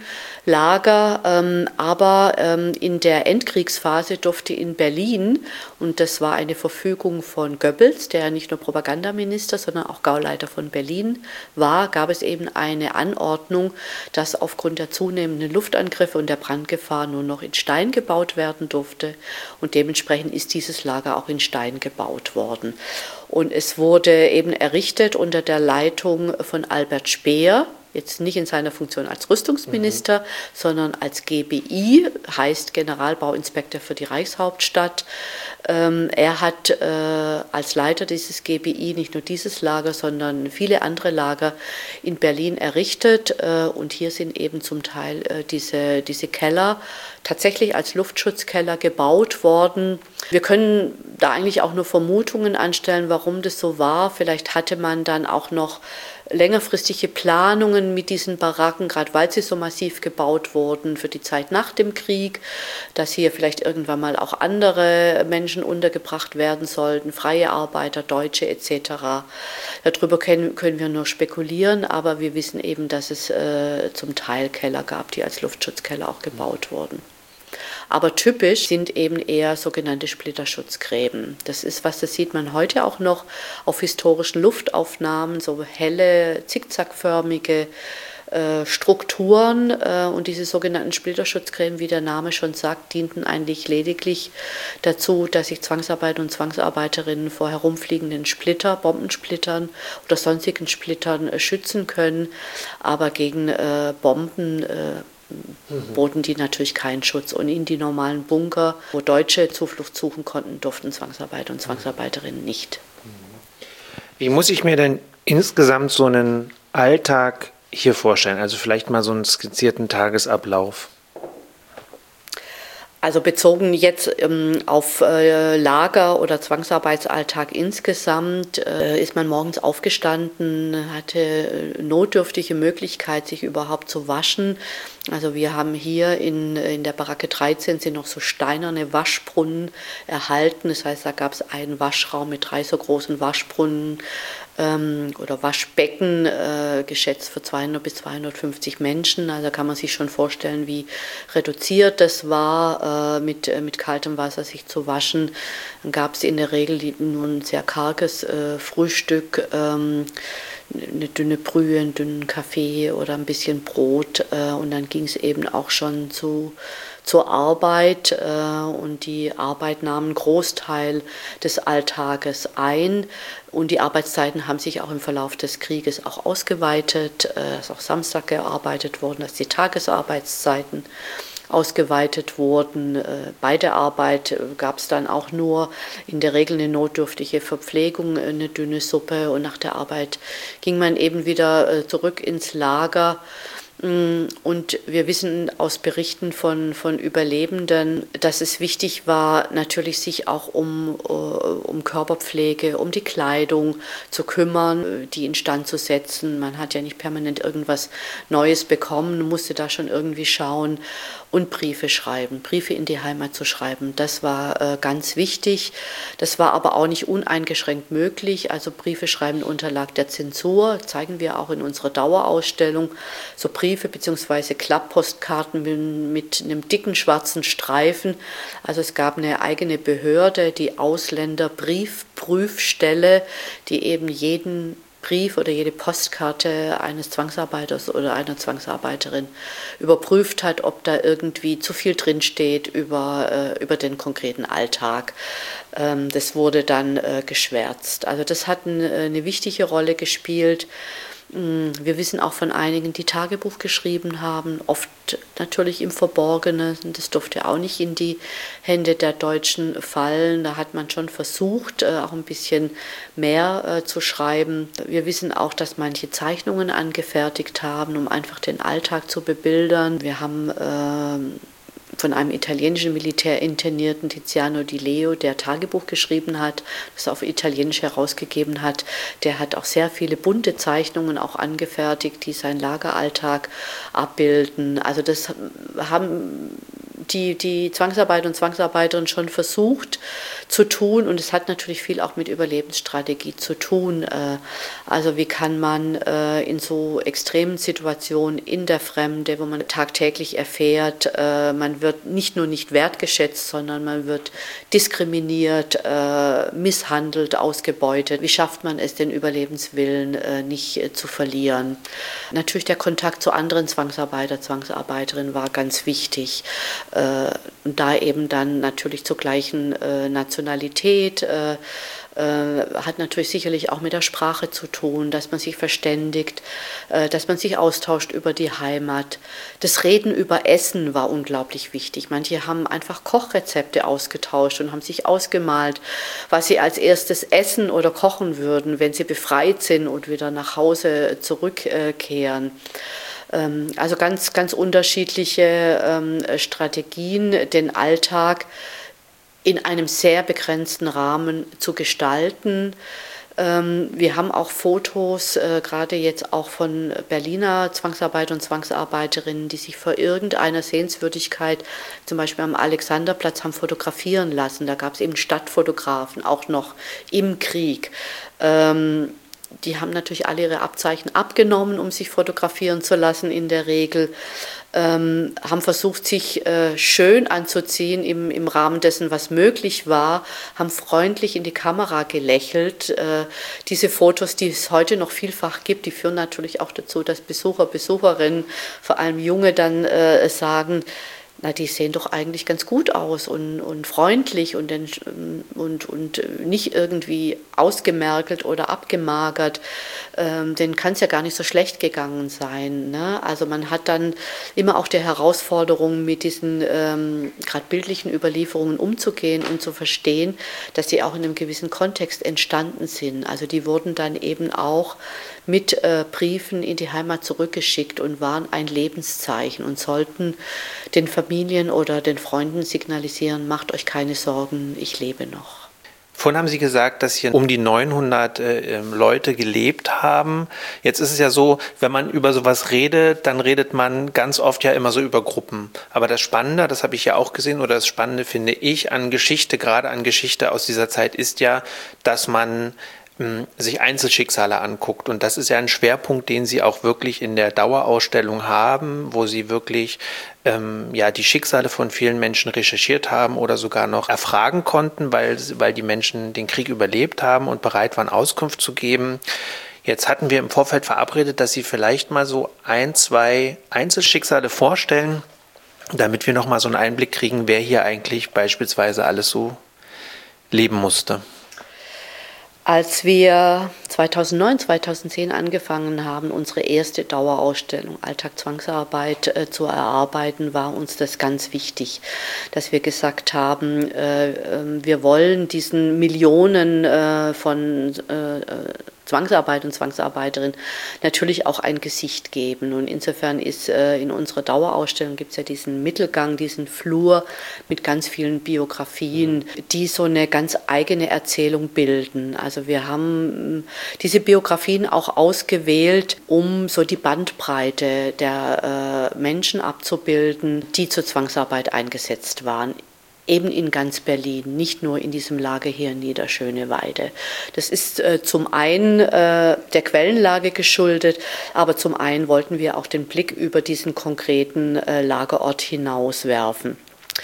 aber in der Endkriegsphase durfte in Berlin, und das war eine Verfügung von Goebbels, der nicht nur Propagandaminister, sondern auch Gauleiter von Berlin war, gab es eben eine Anordnung, dass aufgrund der zunehmenden Luftangriffe und der Brandgefahr nur noch in Stein gebaut werden durfte, und dementsprechend ist dieses Lager auch in Stein gebaut worden. Und es wurde eben errichtet unter der Leitung von Albert Speer, jetzt nicht in seiner Funktion als Rüstungsminister, sondern als GBI, heißt Generalbauinspektor für die Reichshauptstadt. Er hat als Leiter dieses GBI nicht nur dieses Lager, sondern viele andere Lager in Berlin errichtet. Und hier sind eben zum Teil diese Keller tatsächlich als Luftschutzkeller gebaut worden. Wir können da eigentlich auch nur Vermutungen anstellen, warum das so war. Vielleicht hatte man dann auch noch längerfristige Planungen mit diesen Baracken, gerade weil sie so massiv gebaut wurden für die Zeit nach dem Krieg, dass hier vielleicht irgendwann mal auch andere Menschen untergebracht werden sollten, freie Arbeiter, Deutsche etc. Darüber können wir nur spekulieren, aber wir wissen eben, dass es zum Teil Keller gab, die als Luftschutzkeller auch gebaut wurden. Aber typisch sind eben eher sogenannte Splitterschutzgräben. Das sieht man heute auch noch auf historischen Luftaufnahmen, so helle, zickzackförmige Strukturen. Und diese sogenannten Splitterschutzgräben, wie der Name schon sagt, dienten eigentlich lediglich dazu, dass sich Zwangsarbeiter und Zwangsarbeiterinnen vor herumfliegenden Bombensplittern oder sonstigen Splittern schützen können. Aber gegen Bomben boten die natürlich keinen Schutz. Und in die normalen Bunker, wo Deutsche Zuflucht suchen konnten, durften Zwangsarbeiter und Zwangsarbeiterinnen nicht.
Wie muss ich mir denn insgesamt so einen Alltag hier vorstellen? Also vielleicht mal so einen skizzierten Tagesablauf.
Also bezogen jetzt auf Lager- oder Zwangsarbeitsalltag insgesamt, ist man morgens aufgestanden, hatte notdürftige Möglichkeit, sich überhaupt zu waschen. Also wir haben hier in der Baracke 13 sind noch so steinerne Waschbrunnen erhalten. Das heißt, da gab es einen Waschraum mit 3 so großen Waschbrunnen oder Waschbecken, geschätzt für 200 bis 250 Menschen. Also kann man sich schon vorstellen, wie reduziert das war, mit kaltem Wasser sich zu waschen. Dann gab es in der Regel nur ein sehr karges Frühstück, eine dünne Brühe, einen dünnen Kaffee oder ein bisschen Brot. Und dann ging es eben auch schon zur Arbeit, und die Arbeit nahm einen Großteil des Alltages ein. Und die Arbeitszeiten haben sich auch im Verlauf des Krieges auch ausgeweitet. Es ist auch Samstag gearbeitet worden, dass die Tagesarbeitszeiten ausgeweitet wurden. Bei der Arbeit gab es dann auch nur in der Regel eine notdürftige Verpflegung, eine dünne Suppe, und nach der Arbeit ging man eben wieder zurück ins Lager. Und wir wissen aus Berichten von Überlebenden, dass es wichtig war, natürlich sich auch um Körperpflege, um die Kleidung zu kümmern, die instand zu setzen. Man hat ja nicht permanent irgendwas Neues bekommen, musste da schon irgendwie schauen. Und Briefe schreiben, Briefe in die Heimat zu schreiben, das war ganz wichtig. Das war aber auch nicht uneingeschränkt möglich. Also Briefe schreiben unterlag der Zensur, zeigen wir auch in unserer Dauerausstellung. So Briefe bzw. Klapppostkarten mit einem dicken schwarzen Streifen. Also es gab eine eigene Behörde, die Ausländerbriefprüfstelle, die eben jeden Brief oder jede Postkarte eines Zwangsarbeiters oder einer Zwangsarbeiterin überprüft hat, ob da irgendwie zu viel drinsteht über den konkreten Alltag. Das wurde dann geschwärzt. Also das hat eine wichtige Rolle gespielt. Wir wissen auch von einigen, die Tagebuch geschrieben haben, oft natürlich im Verborgenen. Das durfte auch nicht in die Hände der Deutschen fallen. Da hat man schon versucht, auch ein bisschen mehr zu schreiben. Wir wissen auch, dass manche Zeichnungen angefertigt haben, um einfach den Alltag zu bebildern. Wir haben von einem italienischen Militärinternierten, Tiziano Di Leo, der Tagebuch geschrieben hat, das auf Italienisch herausgegeben hat. Der hat auch sehr viele bunte Zeichnungen auch angefertigt, die seinen Lageralltag abbilden. Also das haben die Zwangsarbeiter und Zwangsarbeiterinnen schon versucht zu tun, und es hat natürlich viel auch mit Überlebensstrategie zu tun. Also wie kann man in so extremen Situationen in der Fremde, wo man tagtäglich erfährt, man wird nicht nur nicht wertgeschätzt, sondern man wird diskriminiert, misshandelt, ausgebeutet. Wie schafft man es, den Überlebenswillen nicht zu verlieren? Natürlich der Kontakt zu anderen Zwangsarbeiter, Zwangsarbeiterinnen war ganz wichtig. Und da eben dann natürlich zur gleichen Nationalität, Hat natürlich sicherlich auch mit der Sprache zu tun, dass man sich verständigt, dass man sich austauscht über die Heimat. Das Reden über Essen war unglaublich wichtig. Manche haben einfach Kochrezepte ausgetauscht und haben sich ausgemalt, was sie als erstes essen oder kochen würden, wenn sie befreit sind und wieder nach Hause zurückkehren. Also ganz, ganz unterschiedliche Strategien, den Alltag in einem sehr begrenzten Rahmen zu gestalten. Wir haben auch Fotos, gerade jetzt auch von Berliner Zwangsarbeiter und Zwangsarbeiterinnen, die sich vor irgendeiner Sehenswürdigkeit, zum Beispiel am Alexanderplatz, haben fotografieren lassen. Da gab es eben Stadtfotografen, auch noch im Krieg. Die haben natürlich alle ihre Abzeichen abgenommen, um sich fotografieren zu lassen in der Regel. Haben versucht, sich schön anzuziehen im Rahmen dessen, was möglich war, haben freundlich in die Kamera gelächelt. Diese Fotos, die es heute noch vielfach gibt, die führen natürlich auch dazu, dass Besucher, Besucherinnen, vor allem Junge, dann sagen, na, die sehen doch eigentlich ganz gut aus und freundlich und nicht irgendwie ausgemergelt oder abgemagert. Denen kann es ja gar nicht so schlecht gegangen sein. Ne? Also man hat dann immer auch die Herausforderung, mit diesen gerade bildlichen Überlieferungen umzugehen und zu verstehen, dass sie auch in einem gewissen Kontext entstanden sind. Also die wurden dann eben auch mit Briefen in die Heimat zurückgeschickt und waren ein Lebenszeichen und sollten den Familien oder den Freunden signalisieren, macht euch keine Sorgen, ich lebe noch.
Vorhin haben Sie gesagt, dass hier um die 900 Leute gelebt haben. Jetzt ist es ja so, wenn man über sowas redet, dann redet man ganz oft ja immer so über Gruppen. Aber das Spannende, das habe ich ja auch gesehen, oder das Spannende finde ich an Geschichte, gerade an Geschichte aus dieser Zeit, ist ja, dass man sich Einzelschicksale anguckt. Und das ist ja ein Schwerpunkt, den Sie auch wirklich in der Dauerausstellung haben, wo Sie wirklich die Schicksale von vielen Menschen recherchiert haben oder sogar noch erfragen konnten, weil die Menschen den Krieg überlebt haben und bereit waren, Auskunft zu geben. Jetzt hatten wir im Vorfeld verabredet, dass Sie vielleicht mal so 1-2 Einzelschicksale vorstellen, damit wir noch mal so einen Einblick kriegen, wer hier eigentlich beispielsweise alles so leben musste.
Als wir 2009, 2010 angefangen haben, unsere erste Dauerausstellung Alltag Zwangsarbeit zu erarbeiten, war uns das ganz wichtig, dass wir gesagt haben, wir wollen diesen Millionen von Zwangsarbeit und Zwangsarbeiterinnen natürlich auch ein Gesicht geben. Und insofern ist in unserer Dauerausstellung gibt es ja diesen Mittelgang, diesen Flur mit ganz vielen Biografien, die so eine ganz eigene Erzählung bilden. Also wir haben diese Biografien auch ausgewählt, um so die Bandbreite der Menschen abzubilden, die zur Zwangsarbeit eingesetzt waren. Eben in ganz Berlin, nicht nur in diesem Lager hier in Niederschöneweide. Das ist zum einen der Quellenlage geschuldet, aber zum einen wollten wir auch den Blick über diesen konkreten Lagerort hinaus werfen.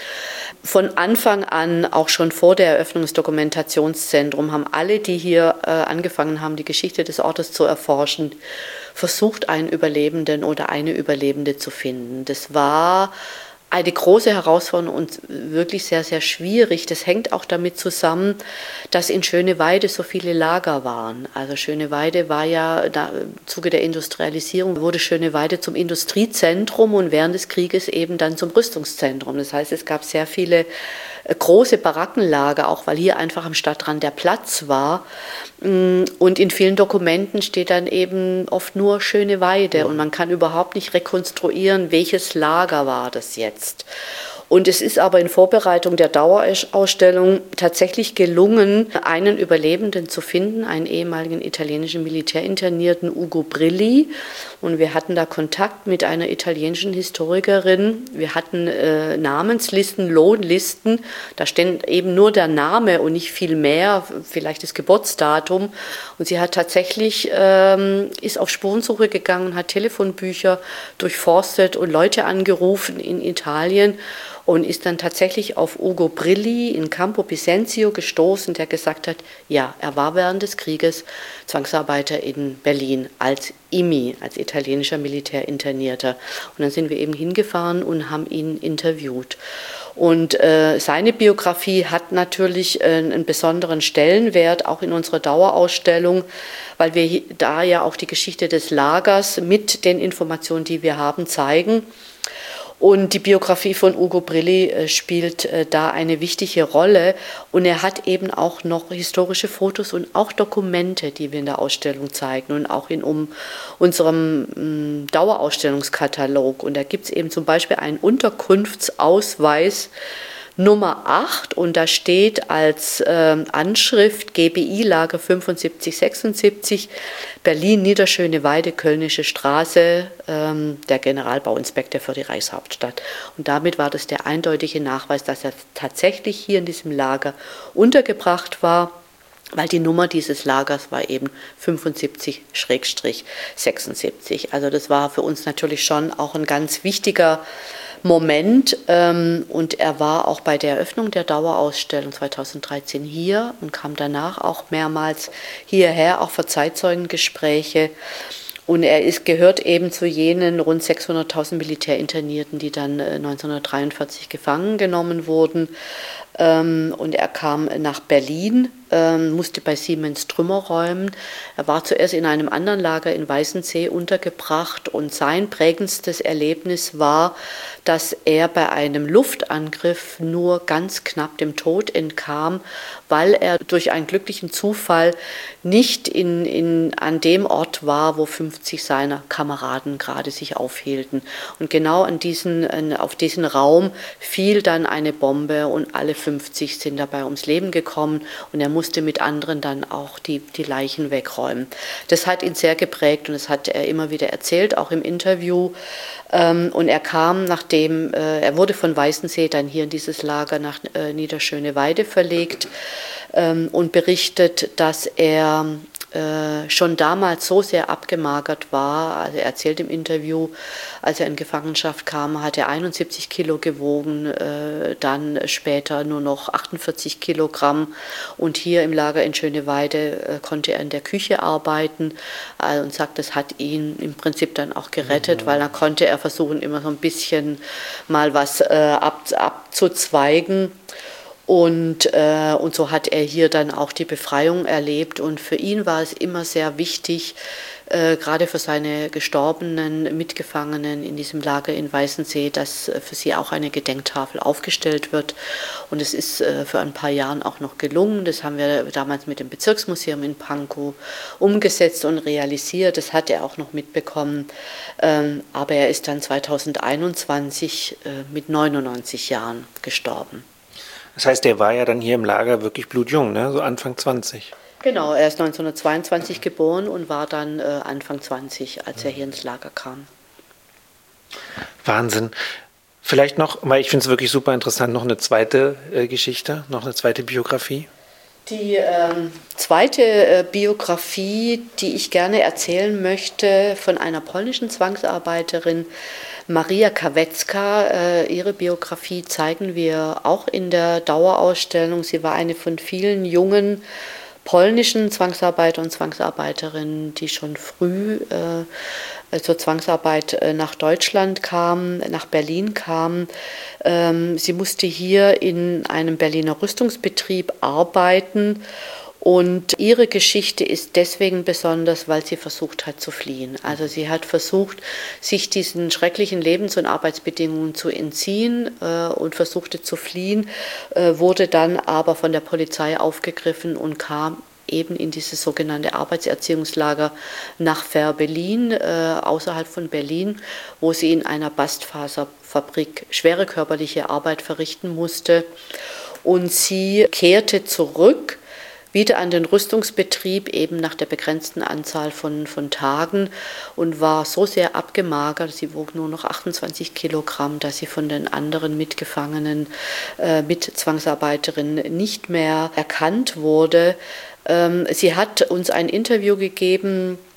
Von Anfang an, auch schon vor der Eröffnung des Dokumentationszentrums, haben alle, die hier angefangen haben, die Geschichte des Ortes zu erforschen, versucht, einen Überlebenden oder eine Überlebende zu finden. Das war eine große Herausforderung und wirklich sehr, sehr schwierig. Das hängt auch damit zusammen, dass in Schöneweide so viele Lager waren. Also Schöneweide war ja im Zuge der Industrialisierung, wurde Schöneweide zum Industriezentrum und während des Krieges eben dann zum Rüstungszentrum. Das heißt, es gab sehr viele große Barackenlager, auch weil hier einfach am Stadtrand der Platz war. Und in vielen Dokumenten steht dann eben oft nur Schöneweide und man kann überhaupt nicht rekonstruieren, welches Lager war das jetzt. Und es ist aber in Vorbereitung der Dauerausstellung tatsächlich gelungen, einen Überlebenden zu finden, einen ehemaligen italienischen Militärinternierten, Ugo Brilli. Und wir hatten da Kontakt mit einer italienischen Historikerin. Wir hatten Namenslisten, Lohnlisten. Da steht eben nur der Name und nicht viel mehr, vielleicht das Geburtsdatum. Und sie hat tatsächlich, ist auf Spurensuche gegangen, hat Telefonbücher durchforstet und Leute angerufen in Italien und ist dann tatsächlich auf Ugo Brilli in Campo Bisenzio gestoßen, der gesagt hat, ja, er war während des Krieges Zwangsarbeiter in Berlin als IMI, als italienischer Militärinternierter. Und dann sind wir eben hingefahren und haben ihn interviewt. Und seine Biografie hat natürlich einen besonderen Stellenwert, auch in unserer Dauerausstellung, weil wir da ja auch die Geschichte des Lagers mit den Informationen, die wir haben, zeigen. Und die Biografie von Ugo Brilli spielt da eine wichtige Rolle. Und er hat eben auch noch historische Fotos und auch Dokumente, die wir in der Ausstellung zeigen und auch in unserem Dauerausstellungskatalog. Und da gibt es eben zum Beispiel einen Unterkunftsausweis Nummer 8 und da steht als Anschrift GBI-Lager 7576 Berlin, Niederschöneweide, Kölnische Straße, der Generalbauinspektor für die Reichshauptstadt. Und damit war das der eindeutige Nachweis, dass er tatsächlich hier in diesem Lager untergebracht war, weil die Nummer dieses Lagers war eben 75-76. Also das war für uns natürlich schon auch ein ganz wichtiger Moment, und er war auch bei der Eröffnung der Dauerausstellung 2013 hier und kam danach auch mehrmals hierher, auch für Zeitzeugengespräche. Und er gehört eben zu jenen rund 600.000 Militärinternierten, die dann 1943 gefangen genommen wurden. Und er kam nach Berlin, musste bei Siemens Trümmer räumen. Er war zuerst in einem anderen Lager in Weißensee untergebracht und sein prägendstes Erlebnis war, dass er bei einem Luftangriff nur ganz knapp dem Tod entkam, weil er durch einen glücklichen Zufall nicht an dem Ort war, wo 50 seiner Kameraden gerade sich aufhielten. Und genau auf diesen Raum fiel dann eine Bombe und alle 50 sind dabei ums Leben gekommen und er musste mit anderen dann auch die Leichen wegräumen. Das hat ihn sehr geprägt und das hat er immer wieder erzählt, auch im Interview. Und er kam, er wurde von Weißensee dann hier in dieses Lager nach Niederschöneweide verlegt und berichtet, dass er schon damals so sehr abgemagert war. Also er erzählt im Interview, als er in Gefangenschaft kam, hat er 71 Kilo gewogen, dann später nur noch 48 Kilogramm. Und hier im Lager in Schöneweide konnte er in der Küche arbeiten und sagt, das hat ihn im Prinzip dann auch gerettet, weil dann konnte er versuchen, immer so ein bisschen mal was abzuzweigen. Und so hat er hier dann auch die Befreiung erlebt. Und für ihn war es immer sehr wichtig, gerade für seine gestorbenen Mitgefangenen in diesem Lager in Weißensee, dass für sie auch eine Gedenktafel aufgestellt wird. Und es ist für ein paar Jahren auch noch gelungen. Das haben wir damals mit dem Bezirksmuseum in Pankow umgesetzt und realisiert. Das hat er auch noch mitbekommen. Aber er ist dann 2021 mit 99 Jahren gestorben.
Das heißt, der war ja dann hier im Lager wirklich blutjung, ne? So Anfang 20.
Genau, er ist 1922 geboren und war dann Anfang 20, als er hier ins Lager kam.
Wahnsinn. Vielleicht noch, weil ich finde es wirklich super interessant, noch eine zweite Geschichte, noch eine zweite Biografie.
Die zweite Biografie, die ich gerne erzählen möchte, von einer polnischen Zwangsarbeiterin, Maria Kawecka. Ihre Biografie zeigen wir auch in der Dauerausstellung. Sie war eine von vielen jungen polnischen Zwangsarbeiter und Zwangsarbeiterinnen, die schon früh zur Zwangsarbeit nach Deutschland kamen, nach Berlin kamen. Sie musste hier in einem Berliner Rüstungsbetrieb arbeiten. Und ihre Geschichte ist deswegen besonders, weil sie versucht hat zu fliehen. Also sie hat versucht, sich diesen schrecklichen Lebens- und Arbeitsbedingungen zu entziehen und versuchte zu fliehen, wurde dann aber von der Polizei aufgegriffen und kam eben in dieses sogenannte Arbeitserziehungslager nach Fehrbellin, außerhalb von Berlin, wo sie in einer Bastfaserfabrik schwere körperliche Arbeit verrichten musste. Und sie kehrte zurück wieder an den Rüstungsbetrieb, eben nach der begrenzten Anzahl von Tagen und war so sehr abgemagert, sie wog nur noch 28 Kilogramm, dass sie von den anderen Mitgefangenen, Mitzwangsarbeiterinnen nicht mehr erkannt wurde. Sie hat uns ein Interview gegeben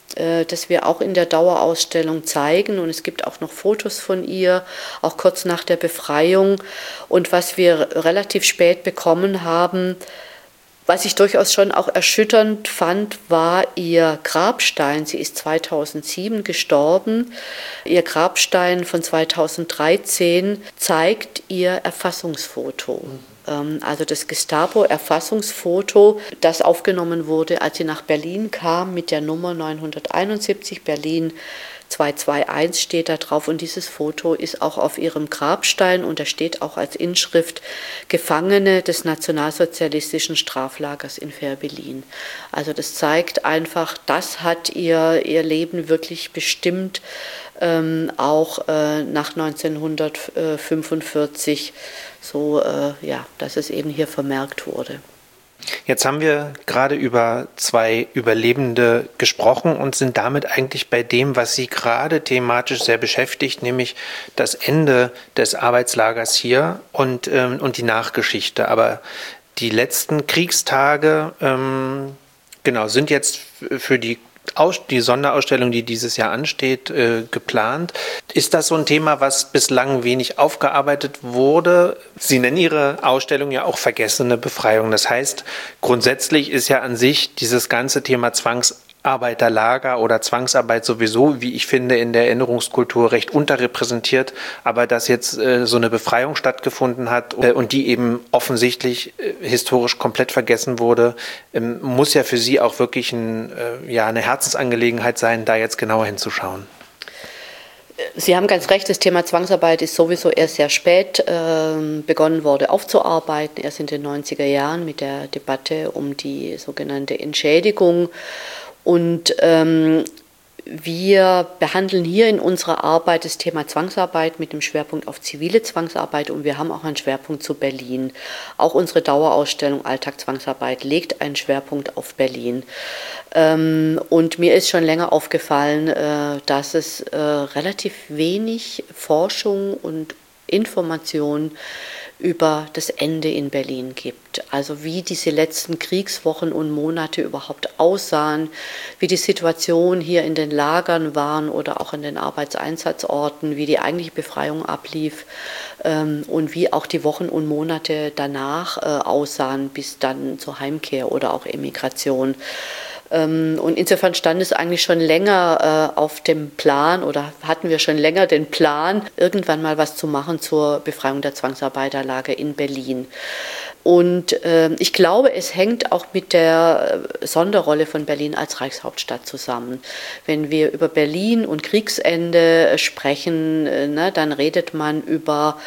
das wir auch in der Dauerausstellung zeigen. Und es gibt auch noch Fotos von ihr, auch kurz nach der Befreiung. Und was wir relativ spät bekommen haben, was ich durchaus schon auch erschütternd fand, war ihr Grabstein. Sie ist 2007 gestorben. Ihr Grabstein von 2013 zeigt ihr Erfassungsfoto. Also das Gestapo-Erfassungsfoto, das aufgenommen wurde, als sie nach Berlin kam mit der Nummer 971, Berlin 221 steht da drauf, und dieses Foto ist auch auf ihrem Grabstein und da steht auch als Inschrift Gefangene des nationalsozialistischen Straflagers in Fehrbellin. Also das zeigt einfach, das hat ihr Leben wirklich bestimmt, auch nach 1945, so dass es eben hier vermerkt wurde.
Jetzt haben wir gerade über 2 Überlebende gesprochen und sind damit eigentlich bei dem, was Sie gerade thematisch sehr beschäftigt, nämlich das Ende des Arbeitslagers hier und die Nachgeschichte. Aber die letzten Kriegstage sind jetzt für die Sonderausstellung, die dieses Jahr ansteht, geplant. Ist das so ein Thema, was bislang wenig aufgearbeitet wurde? Sie nennen Ihre Ausstellung ja auch Vergessene Befreiung. Das heißt, grundsätzlich ist ja an sich dieses ganze Thema Zwangsarbeiterlager oder Zwangsarbeit sowieso, wie ich finde, in der Erinnerungskultur recht unterrepräsentiert. Aber dass jetzt so eine Befreiung stattgefunden hat und die eben offensichtlich historisch komplett vergessen wurde, muss ja für Sie auch wirklich eine Herzensangelegenheit sein, da jetzt genauer hinzuschauen.
Sie haben ganz recht, das Thema Zwangsarbeit ist sowieso erst sehr spät begonnen worden aufzuarbeiten, erst in den 90er Jahren mit der Debatte um die sogenannte Entschädigung. Und wir behandeln hier in unserer Arbeit das Thema Zwangsarbeit mit dem Schwerpunkt auf zivile Zwangsarbeit, und wir haben auch einen Schwerpunkt zu Berlin. Auch unsere Dauerausstellung Alltag Zwangsarbeit legt einen Schwerpunkt auf Berlin. Und mir ist schon länger aufgefallen, dass es relativ wenig Forschung und Information über das Ende in Berlin gibt. Also wie diese letzten Kriegswochen und Monate überhaupt aussahen, wie die Situation hier in den Lagern waren oder auch in den Arbeitseinsatzorten, wie die eigentliche Befreiung ablief und wie auch die Wochen und Monate danach aussahen, bis dann zur Heimkehr oder auch Emigration. Und insofern stand es eigentlich schon länger auf dem Plan, oder hatten wir schon länger den Plan, irgendwann mal was zu machen zur Befreiung der Zwangsarbeiterlager in Berlin. Und ich glaube, es hängt auch mit der Sonderrolle von Berlin als Reichshauptstadt zusammen. Wenn wir über Berlin und Kriegsende sprechen, dann redet man über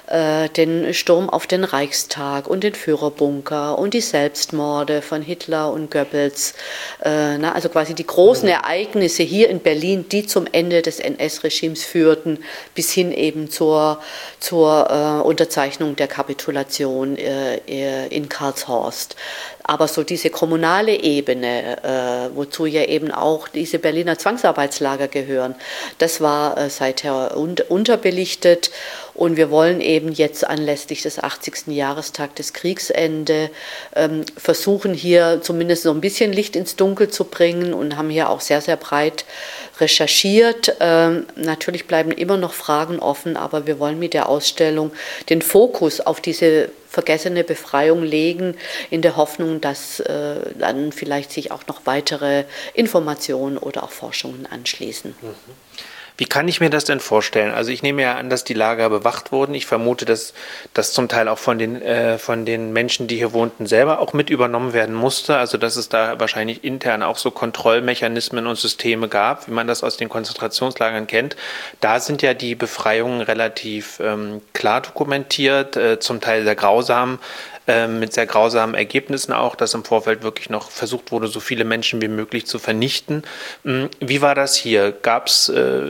den Sturm auf den Reichstag und den Führerbunker und die Selbstmorde von Hitler und Goebbels. Also quasi die großen Ereignisse hier in Berlin, die zum Ende des NS-Regimes führten, bis hin eben zur Unterzeichnung der Kapitulation in Karlshorst. Aber so diese kommunale Ebene, wozu ja eben auch diese Berliner Zwangsarbeitslager gehören, das war seither unterbelichtet. Und wir wollen eben jetzt anlässlich des 80. Jahrestag des Kriegsende versuchen, hier zumindest so ein bisschen Licht ins Dunkel zu bringen, und haben hier auch sehr, sehr breit recherchiert. Natürlich bleiben immer noch Fragen offen, aber wir wollen mit der Ausstellung den Fokus auf diese vergessene Befreiung legen, in der Hoffnung, dass dann vielleicht sich auch noch weitere Informationen oder auch Forschungen anschließen.
Wie kann ich mir das denn vorstellen? Also ich nehme ja an, dass die Lager bewacht wurden. Ich vermute, dass das zum Teil auch von den Menschen, die hier wohnten, selber auch mit übernommen werden musste. Also dass es da wahrscheinlich intern auch so Kontrollmechanismen und Systeme gab, wie man das aus den Konzentrationslagern kennt. Da sind ja die Befreiungen relativ klar dokumentiert, zum Teil sehr grausam, mit sehr grausamen Ergebnissen auch, dass im Vorfeld wirklich noch versucht wurde, so viele Menschen wie möglich zu vernichten. Wie war das hier? Gab es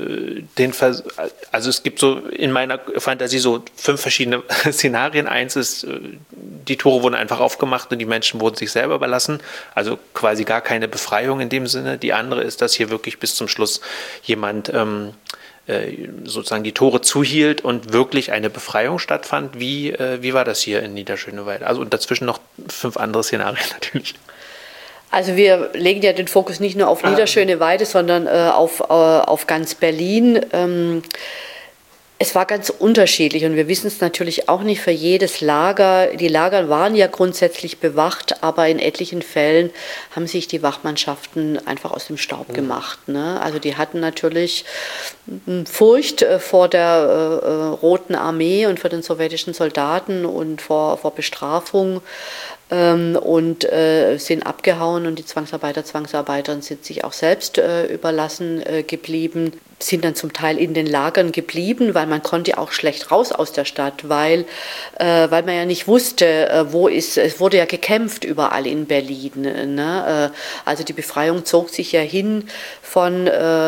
also es gibt so in meiner Fantasie so 5 verschiedene Szenarien. Eins ist, die Tore wurden einfach aufgemacht und die Menschen wurden sich selber überlassen, also quasi gar keine Befreiung in dem Sinne. Die andere ist, dass hier wirklich bis zum Schluss jemand sozusagen die Tore zuhielt und wirklich eine Befreiung stattfand. Wie war das hier in Niederschönewald? Also und dazwischen noch 5 andere Szenarien natürlich.
Also wir legen ja den Fokus nicht nur auf Niederschöneweide, sondern auf ganz Berlin. Es war ganz unterschiedlich und wir wissen es natürlich auch nicht für jedes Lager. Die Lager waren ja grundsätzlich bewacht, aber in etlichen Fällen haben sich die Wachmannschaften einfach aus dem Staub gemacht. Ne? Also die hatten natürlich Furcht vor der Roten Armee und vor den sowjetischen Soldaten und vor Bestrafung. Und sind abgehauen und die Zwangsarbeiterinnen sind sich auch selbst überlassen geblieben, sind dann zum Teil in den Lagern geblieben, weil man konnte auch schlecht raus aus der Stadt, weil man ja nicht wusste, es wurde ja gekämpft überall in Berlin. Ne? Also die Befreiung zog sich ja hin von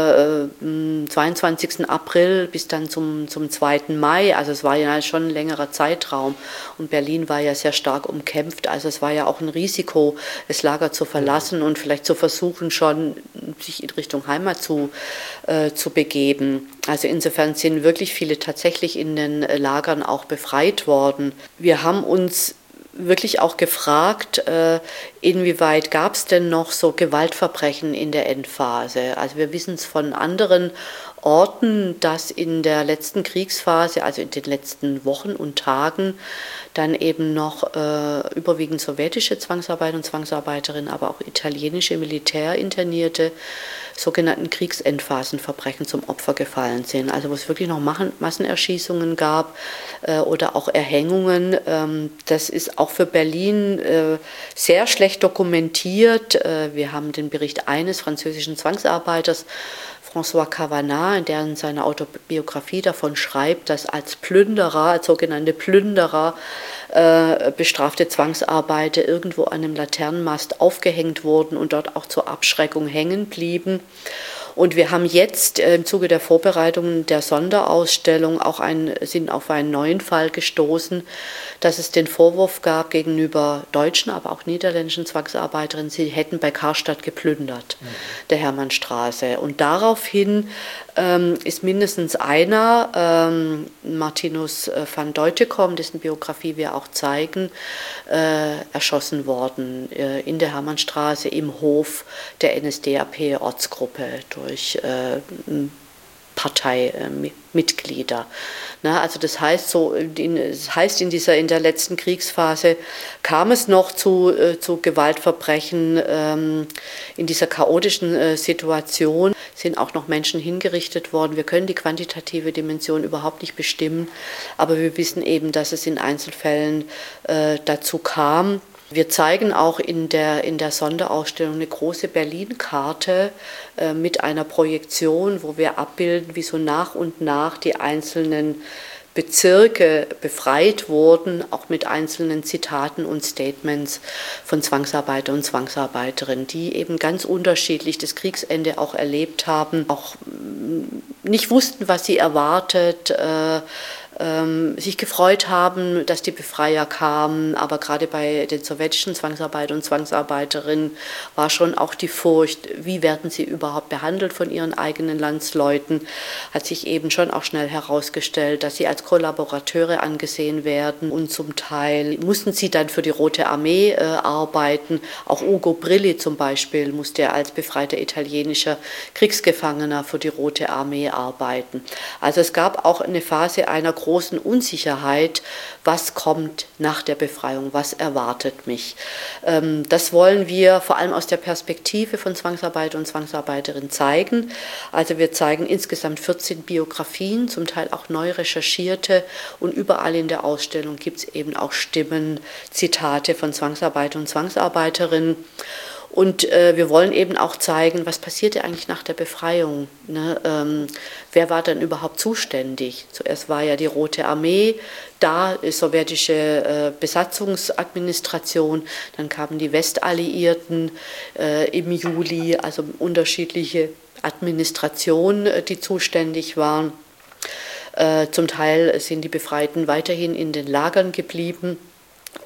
22. April bis dann zum 2. Mai, also es war ja schon ein längerer Zeitraum und Berlin war ja sehr stark umkämpft, also es war ja auch ein Risiko, das Lager zu verlassen und vielleicht zu versuchen, schon sich in Richtung Heimat zu begeben. Also insofern sind wirklich viele tatsächlich in den Lagern auch befreit worden. Wir haben uns wirklich auch gefragt, inwieweit gab es denn noch so Gewaltverbrechen in der Endphase. Also wir wissen es von anderen Orten, dass in der letzten Kriegsphase, also in den letzten Wochen und Tagen, dann eben noch überwiegend sowjetische Zwangsarbeiter und Zwangsarbeiterinnen, aber auch italienische Militärinternierte sogenannten Kriegsendphasenverbrechen zum Opfer gefallen sind. Also wo es wirklich noch Massenerschießungen gab oder auch Erhängungen. Das ist auch für Berlin sehr schlecht dokumentiert. Wir haben den Bericht eines französischen Zwangsarbeiters, François Cavanat, in der in seiner Autobiografie davon schreibt, dass als Plünderer, als sogenannte Plünderer, bestrafte Zwangsarbeiter irgendwo an einem Laternenmast aufgehängt wurden und dort auch zur Abschreckung hängen blieben. Und wir haben jetzt im Zuge der Vorbereitungen der Sonderausstellung sind auf einen neuen Fall gestoßen, dass es den Vorwurf gab gegenüber deutschen, aber auch niederländischen Zwangsarbeiterinnen, sie hätten bei Karstadt geplündert, der Hermannstraße. Und daraufhin ist mindestens einer, Martinus van Deutekom, dessen Biografie wir auch zeigen, erschossen worden in der Hermannstraße im Hof der NSDAP-Ortsgruppe durch Parteimitglieder. Also das heißt, in der letzten Kriegsphase kam es noch zu Gewaltverbrechen. In dieser chaotischen Situation sind auch noch Menschen hingerichtet worden. Wir können die quantitative Dimension überhaupt nicht bestimmen, aber wir wissen eben, dass es in Einzelfällen dazu kam. Wir zeigen auch in der Sonderausstellung eine große Berlin-Karte mit einer Projektion, wo wir abbilden, wie so nach und nach die einzelnen Bezirke befreit wurden, auch mit einzelnen Zitaten und Statements von Zwangsarbeiter und Zwangsarbeiterinnen, die eben ganz unterschiedlich das Kriegsende auch erlebt haben, auch nicht wussten, was sie erwartet, sich gefreut haben, dass die Befreier kamen, aber gerade bei den sowjetischen Zwangsarbeitern und Zwangsarbeiterinnen war schon auch die Furcht, wie werden sie überhaupt behandelt von ihren eigenen Landsleuten, hat sich eben schon auch schnell herausgestellt, dass sie als Kollaborateure angesehen werden und zum Teil mussten sie dann für die Rote Armee arbeiten. Auch Ugo Brilli zum Beispiel musste als befreiter italienischer Kriegsgefangener für die Rote Armee arbeiten. Also es gab auch eine Phase einer großen Unsicherheit, was kommt nach der Befreiung, was erwartet mich. Das wollen wir vor allem aus der Perspektive von Zwangsarbeiter und Zwangsarbeiterinnen zeigen. Also wir zeigen insgesamt 14 Biografien, zum Teil auch neu recherchierte, und überall in der Ausstellung gibt es eben auch Stimmen, Zitate von Zwangsarbeiter und Zwangsarbeiterinnen. Und wir wollen eben auch zeigen, was passierte eigentlich nach der Befreiung. Ne? Wer war dann überhaupt zuständig? Zuerst war ja die Rote Armee da, die sowjetische Besatzungsadministration, dann kamen die Westalliierten im Juli, also unterschiedliche Administrationen, die zuständig waren. Zum Teil sind die Befreiten weiterhin in den Lagern geblieben.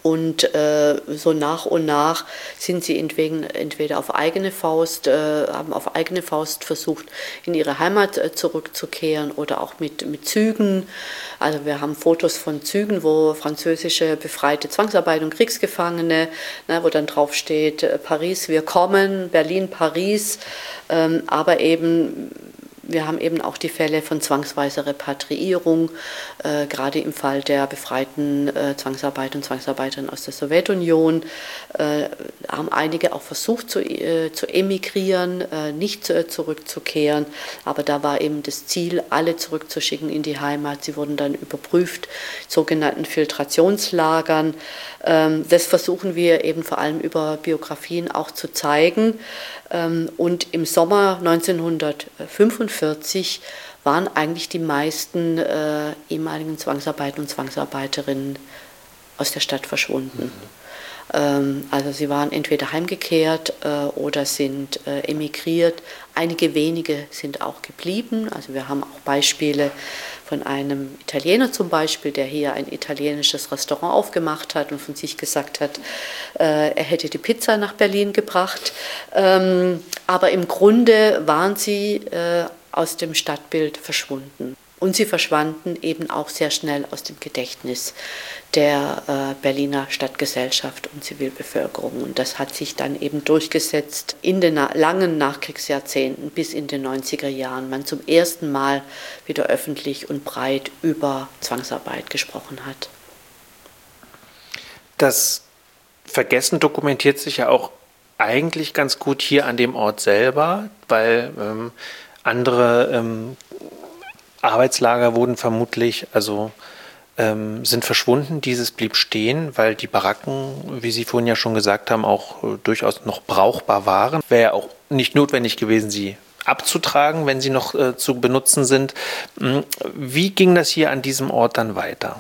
Und so nach und nach sind sie entweder auf eigene Faust, haben auf eigene Faust versucht, in ihre Heimat zurückzukehren oder auch mit Zügen. Also wir haben Fotos von Zügen, wo französische befreite Zwangsarbeit und Kriegsgefangene, wo dann drauf steht, Paris, wir kommen, Berlin, Paris, aber eben wir haben eben auch die Fälle von zwangsweiser Repatriierung, gerade im Fall der befreiten Zwangsarbeiter und Zwangsarbeiterinnen aus der Sowjetunion, haben einige auch versucht zu emigrieren, nicht zurückzukehren, aber da war eben das Ziel, alle zurückzuschicken in die Heimat. Sie wurden dann überprüft, sogenannten Filtrationslagern. Das versuchen wir eben vor allem über Biografien auch zu zeigen. Und im Sommer 1945 waren eigentlich die meisten ehemaligen Zwangsarbeiter und Zwangsarbeiterinnen aus der Stadt verschwunden. Also sie waren entweder heimgekehrt oder sind emigriert. Einige wenige sind auch geblieben. Also wir haben auch Beispiele von einem Italiener zum Beispiel, der hier ein italienisches Restaurant aufgemacht hat und von sich gesagt hat, er hätte die Pizza nach Berlin gebracht. Aber im Grunde waren sie aus dem Stadtbild verschwunden. Und sie verschwanden eben auch sehr schnell aus dem Gedächtnis der Berliner Stadtgesellschaft und Zivilbevölkerung. Und das hat sich dann eben durchgesetzt in den langen Nachkriegsjahrzehnten bis in den 90er Jahren. Man zum ersten Mal wieder öffentlich und breit über Zwangsarbeit gesprochen hat.
Das Vergessen dokumentiert sich ja auch eigentlich ganz gut hier an dem Ort selber, weil andere Arbeitslager wurden vermutlich, sind verschwunden, dieses blieb stehen, weil die Baracken, wie Sie vorhin ja schon gesagt haben, auch durchaus noch brauchbar waren. Wäre ja auch nicht notwendig gewesen, sie abzutragen, wenn sie noch zu benutzen sind. Wie ging das hier an diesem Ort dann weiter?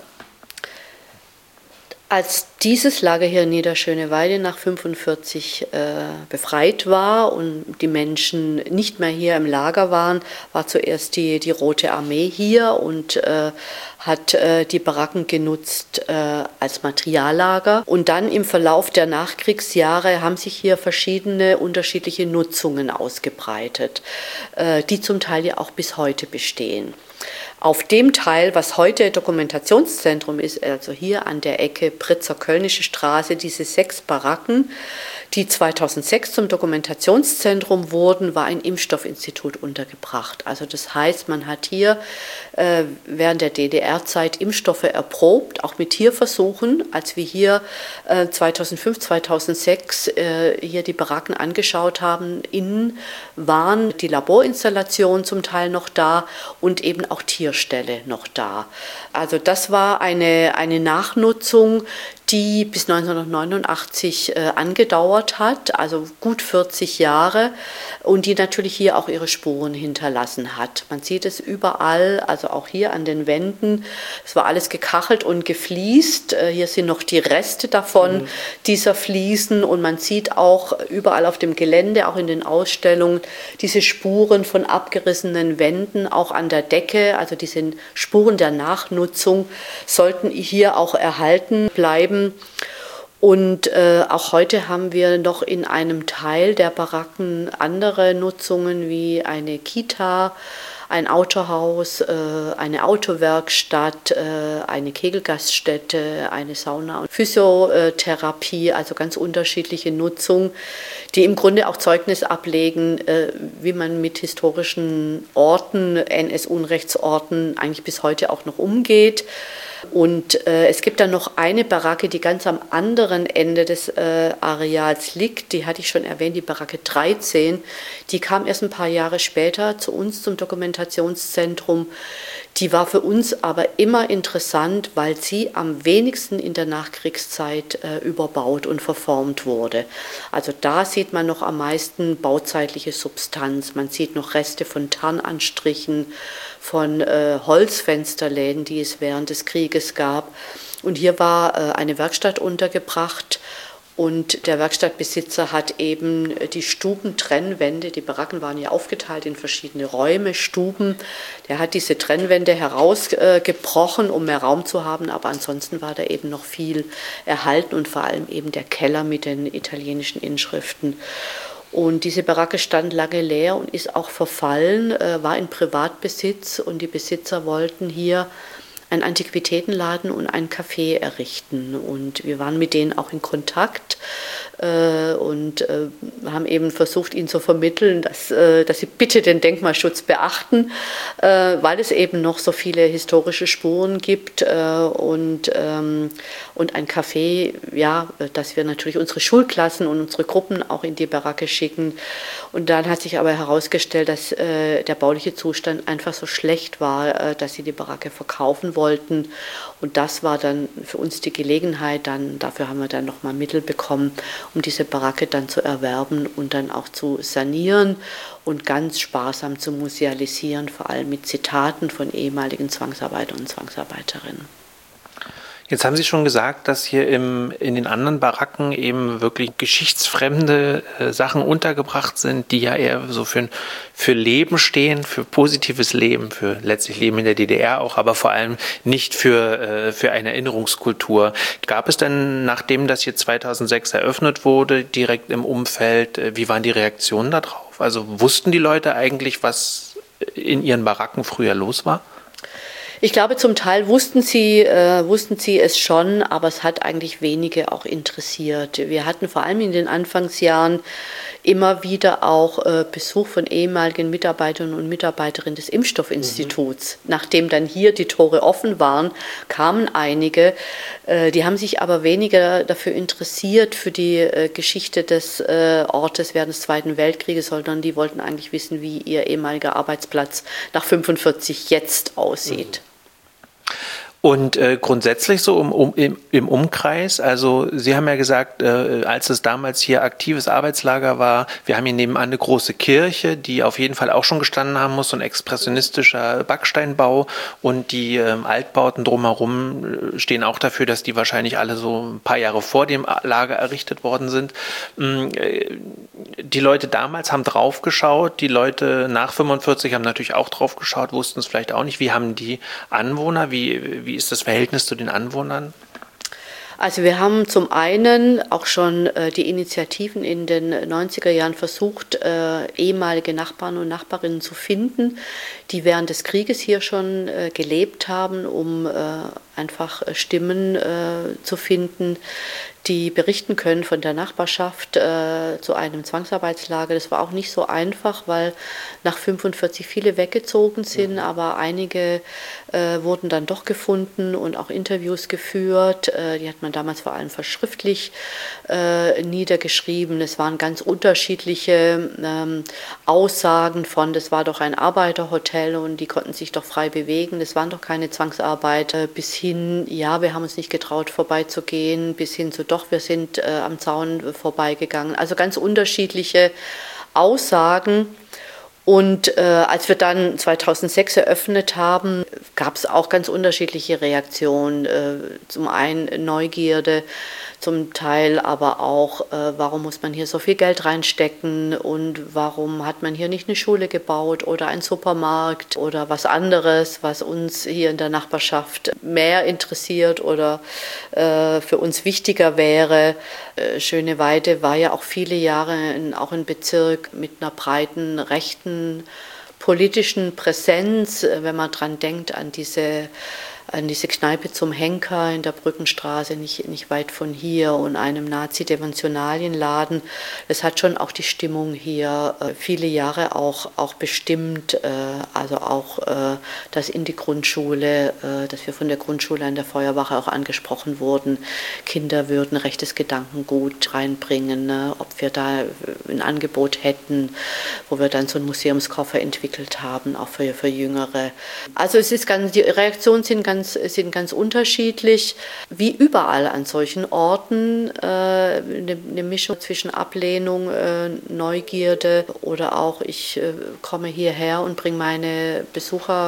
Als dieses Lager hier in Niederschöneweide nach 1945 befreit war und die Menschen nicht mehr hier im Lager waren, war zuerst die Rote Armee hier und hat die Baracken genutzt als Materiallager. Und dann im Verlauf der Nachkriegsjahre haben sich hier verschiedene unterschiedliche Nutzungen ausgebreitet, die zum Teil ja auch bis heute bestehen. Auf dem Teil, was heute Dokumentationszentrum ist, also hier an der Ecke Pritzer-Kölnische Straße, diese 6 Baracken, die 2006 zum Dokumentationszentrum wurden, war ein Impfstoffinstitut untergebracht. Also das heißt, man hat hier während der DDR-Zeit Impfstoffe erprobt, auch mit Tierversuchen. Als wir hier 2005, 2006 hier die Baracken angeschaut haben, innen waren die Laborinstallationen zum Teil noch da und eben auch Tierställe noch da. Also das war eine Nachnutzung, die bis 1989 angedauert hat, also gut 40 Jahre, und die natürlich hier auch ihre Spuren hinterlassen hat. Man sieht es überall, also auch hier an den Wänden. Es war alles gekachelt und gefliest. Hier sind noch die Reste davon, dieser Fliesen, und man sieht auch überall auf dem Gelände, auch in den Ausstellungen, diese Spuren von abgerissenen Wänden, auch an der Decke. Also diese Spuren der Nachnutzung sollten hier auch erhalten bleiben. Und auch heute haben wir noch in einem Teil der Baracken andere Nutzungen wie eine Kita, ein Autohaus, eine Autowerkstatt, eine Kegelgaststätte, eine Sauna und Physiotherapie, also ganz unterschiedliche Nutzungen, die im Grunde auch Zeugnis ablegen, wie man mit historischen Orten, NS-Unrechtsorten eigentlich bis heute auch noch umgeht. Und es gibt dann noch eine Baracke, die ganz am anderen Ende des Areals liegt. Die hatte ich schon erwähnt, die Baracke 13. Die kam erst ein paar Jahre später zu uns zum Dokumentationszentrum. Die war für uns aber immer interessant, weil sie am wenigsten in der Nachkriegszeit überbaut und verformt wurde. Also da sieht man noch am meisten bauzeitliche Substanz. Man sieht noch Reste von Tarnanstrichen, von Holzfensterläden, die es während des Krieges gab. Und hier war eine Werkstatt untergebracht. Und der Werkstattbesitzer hat eben die Stubentrennwände, die Baracken waren ja aufgeteilt in verschiedene Räume, Stuben. Der hat diese Trennwände herausgebrochen, um mehr Raum zu haben, aber ansonsten war da eben noch viel erhalten und vor allem eben der Keller mit den italienischen Inschriften. Und diese Baracke stand lange leer und ist auch verfallen, war in Privatbesitz und die Besitzer wollten hier einen Antiquitätenladen und ein Café errichten. Und wir waren mit denen auch in Kontakt und haben eben versucht, ihnen zu vermitteln, dass sie bitte den Denkmalschutz beachten, weil es eben noch so viele historische Spuren gibt und ein Café, ja, dass wir natürlich unsere Schulklassen und unsere Gruppen auch in die Baracke schicken. Und dann hat sich aber herausgestellt, dass der bauliche Zustand einfach so schlecht war, dass sie die Baracke verkaufen wollten. Und das war dann für uns die Gelegenheit, dafür haben wir dann nochmal Mittel bekommen, um diese Baracke dann zu erwerben und dann auch zu sanieren und ganz sparsam zu musealisieren, vor allem mit Zitaten von ehemaligen Zwangsarbeitern und Zwangsarbeiterinnen.
Jetzt haben Sie schon gesagt, dass hier in den anderen Baracken eben wirklich geschichtsfremde Sachen untergebracht sind, die ja eher so für Leben stehen, für positives Leben, für letztlich Leben in der DDR auch, aber vor allem nicht für eine Erinnerungskultur. Gab es denn, nachdem das hier 2006 eröffnet wurde, direkt im Umfeld, wie waren die Reaktionen darauf? Also wussten die Leute eigentlich, was in ihren Baracken früher los war?
Ich glaube, zum Teil wussten sie es schon, aber es hat eigentlich wenige auch interessiert. Wir hatten vor allem in den Anfangsjahren immer wieder auch Besuch von ehemaligen Mitarbeitern und Mitarbeiterinnen des Impfstoffinstituts. Nachdem dann hier die Tore offen waren, kamen einige, die haben sich aber weniger dafür interessiert, für die Geschichte des Ortes während des Zweiten Weltkrieges, sondern die wollten eigentlich wissen, wie ihr ehemaliger Arbeitsplatz nach 1945 jetzt aussieht.
Und grundsätzlich so im Umkreis, also Sie haben ja gesagt, als es damals hier aktives Arbeitslager war, wir haben hier nebenan eine große Kirche, die auf jeden Fall auch schon gestanden haben muss, so ein expressionistischer Backsteinbau, und die Altbauten drumherum stehen auch dafür, dass die wahrscheinlich alle so ein paar Jahre vor dem Lager errichtet worden sind. Die Leute damals haben drauf geschaut, die Leute nach 45 haben natürlich auch drauf geschaut, wussten es vielleicht auch nicht. Wie haben die Anwohner, wie ist das Verhältnis zu den Anwohnern?
Also wir haben zum einen auch schon die Initiativen in den 90er Jahren versucht, ehemalige Nachbarn und Nachbarinnen zu finden, die während des Krieges hier schon gelebt haben, um einfach Stimmen zu finden, die berichten können von der Nachbarschaft zu einem Zwangsarbeitslager. Das war auch nicht so einfach, weil nach 45 viele weggezogen sind, aber einige wurden dann doch gefunden und auch Interviews geführt. Die hat man damals vor allem verschriftlich niedergeschrieben. Es waren ganz unterschiedliche Aussagen von, das war doch ein Arbeiterhotel und die konnten sich doch frei bewegen, das waren doch keine Zwangsarbeiter, bis hin, ja, wir haben uns nicht getraut vorbeizugehen, bis hin zu doch, wir sind am Zaun vorbeigegangen. Also ganz unterschiedliche Aussagen. Und als wir dann 2006 eröffnet haben, gab es auch ganz unterschiedliche Reaktionen. Zum einen Neugierde, zum Teil aber auch, warum muss man hier so viel Geld reinstecken und warum hat man hier nicht eine Schule gebaut oder einen Supermarkt oder was anderes, was uns hier in der Nachbarschaft mehr interessiert oder für uns wichtiger wäre. Schöneweide war ja auch viele Jahre auch ein Bezirk mit einer breiten rechten politischen Präsenz, wenn man dran denkt an diese Kneipe zum Henker in der Brückenstraße, nicht weit von hier, und einem Nazi-Devotionalienladen. Das hat schon auch die Stimmung hier viele Jahre auch bestimmt. Also auch, dass in die Grundschule, dass wir von der Grundschule an der Feuerwache auch angesprochen wurden, Kinder würden rechtes Gedankengut reinbringen, ne? Ob wir da ein Angebot hätten, wo wir dann so einen Museumskoffer entwickelt haben, auch für Jüngere. Also die Reaktionen sind ganz unterschiedlich, wie überall an solchen Orten, eine Mischung zwischen Ablehnung, Neugierde oder auch ich komme hierher und bringe meine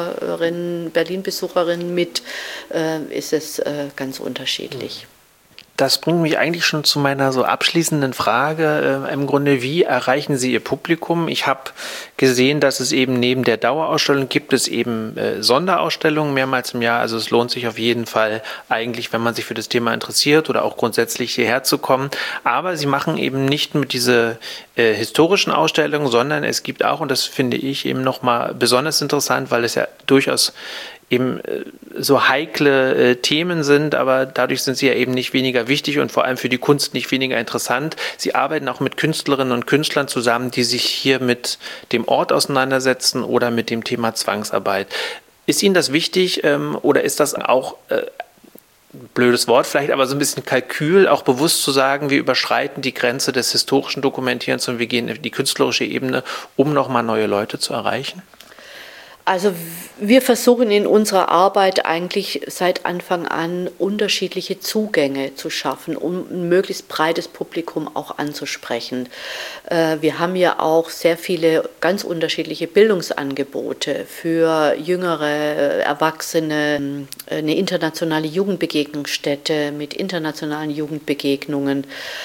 Berlin-Besucherinnen mit, ist es ganz unterschiedlich.
Das bringt mich eigentlich schon zu meiner so abschließenden Frage. Im Grunde, wie erreichen Sie Ihr Publikum? Ich habe gesehen, dass es eben neben der Dauerausstellung gibt es eben Sonderausstellungen mehrmals im Jahr. Also es lohnt sich auf jeden Fall eigentlich, wenn man sich für das Thema interessiert oder auch grundsätzlich hierher zu kommen. Aber Sie machen eben nicht nur diese historischen Ausstellungen, sondern es gibt auch, und das finde ich eben nochmal besonders interessant, weil es ja durchaus eben so heikle Themen sind, aber dadurch sind sie ja eben nicht weniger wichtig und vor allem für die Kunst nicht weniger interessant. Sie arbeiten auch mit Künstlerinnen und Künstlern zusammen, die sich hier mit dem Ort auseinandersetzen oder mit dem Thema Zwangsarbeit. Ist Ihnen das wichtig oder ist das auch, blödes Wort vielleicht, aber so ein bisschen Kalkül, auch bewusst zu sagen, wir überschreiten die Grenze des historischen Dokumentierens und wir gehen in die künstlerische Ebene, um nochmal neue Leute zu erreichen?
Also wir versuchen in unserer Arbeit eigentlich seit Anfang an unterschiedliche Zugänge zu schaffen, um ein möglichst breites Publikum auch anzusprechen. Wir haben ja auch sehr viele ganz unterschiedliche Bildungsangebote für jüngere Erwachsene, eine internationale Jugendbegegnungsstätte mit internationalen Jugendbegegnungen.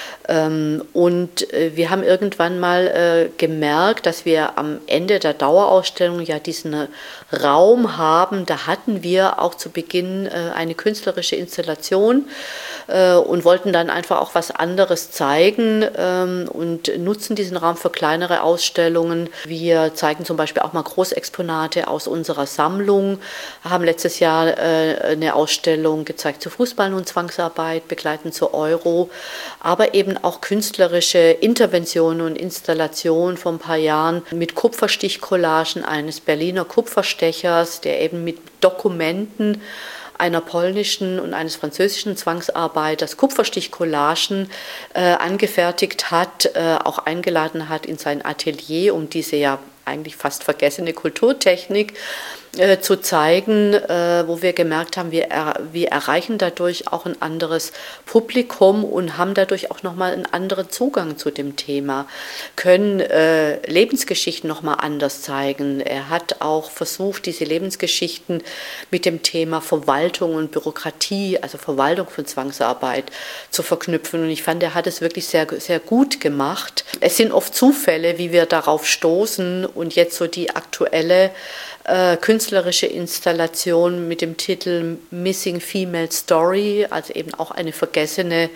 Und wir haben irgendwann mal gemerkt, dass wir am Ende der Dauerausstellung ja diesen Raum haben. Da hatten wir auch zu Beginn eine künstlerische Installation und wollten dann einfach auch was anderes zeigen und nutzen diesen Raum für kleinere Ausstellungen. Wir zeigen zum Beispiel auch mal Großexponate aus unserer Sammlung, haben letztes Jahr eine Ausstellung gezeigt zu Fußball und Zwangsarbeit, begleitend zur Euro, aber eben auch künstlerische Interventionen und Installationen vor ein paar Jahren mit Kupferstichcollagen eines Berliner Kupferstechers, der eben mit Dokumenten einer polnischen und eines französischen Zwangsarbeiters Kupferstichcollagen angefertigt hat, auch eingeladen hat in sein Atelier, um diese ja eigentlich fast vergessene Kulturtechnik zu zeigen, wo wir gemerkt haben, wir erreichen dadurch auch ein anderes Publikum und haben dadurch auch nochmal einen anderen Zugang zu dem Thema, können Lebensgeschichten nochmal anders zeigen. Er hat auch versucht, diese Lebensgeschichten mit dem Thema Verwaltung und Bürokratie, also Verwaltung von Zwangsarbeit, zu verknüpfen. Und ich fand, er hat es wirklich sehr, sehr gut gemacht. Es sind oft Zufälle, wie wir darauf stoßen, und jetzt so die aktuelle künstlerische Installation mit dem Titel Missing Female Story, also eben auch eine vergessene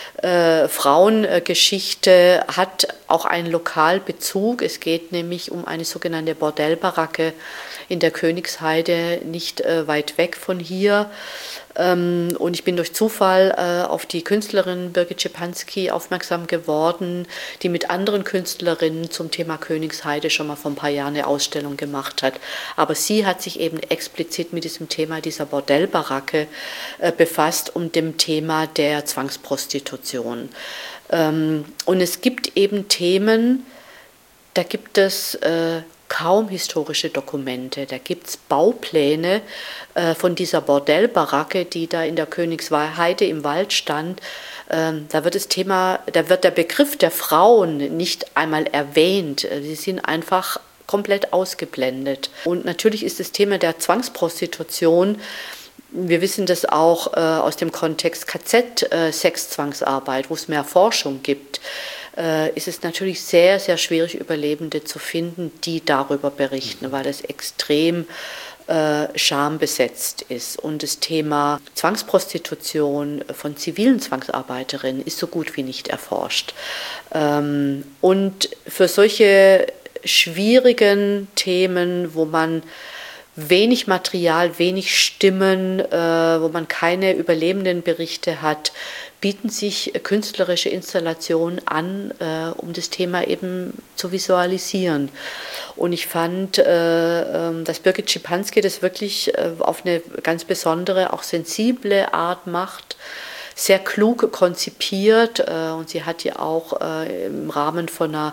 Frauengeschichte, hat auch einen Lokalbezug. Es geht nämlich um eine sogenannte Bordellbaracke in der Königsheide, nicht weit weg von hier. Und ich bin durch Zufall auf die Künstlerin Birgit Schipanski aufmerksam geworden, die mit anderen Künstlerinnen zum Thema Königsheide schon mal vor ein paar Jahren eine Ausstellung gemacht hat. Aber sie hat sich eben explizit mit diesem Thema dieser Bordellbaracke befasst und dem Thema der Zwangsprostitution. Und es gibt eben Themen, da gibt es kaum historische Dokumente. Da gibt es Baupläne von dieser Bordellbaracke, die da in der Königsheide im Wald stand. Da wird der Begriff der Frauen nicht einmal erwähnt. Sie sind einfach komplett ausgeblendet. Und natürlich ist das Thema der Zwangsprostitution, wir wissen das auch aus dem Kontext KZ-Sexzwangsarbeit, wo es mehr Forschung gibt, ist es natürlich sehr, sehr schwierig, Überlebende zu finden, die darüber berichten, weil es extrem schambesetzt ist. Und das Thema Zwangsprostitution von zivilen Zwangsarbeiterinnen ist so gut wie nicht erforscht. Und für solche schwierigen Themen, wo man wenig Material, wenig Stimmen, wo man keine überlebenden Berichte hat, bieten sich künstlerische Installationen an, um das Thema eben zu visualisieren. Und ich fand, dass Birgit Schipanski das wirklich auf eine ganz besondere, auch sensible Art macht, sehr klug konzipiert, und sie hat ja auch im Rahmen von einer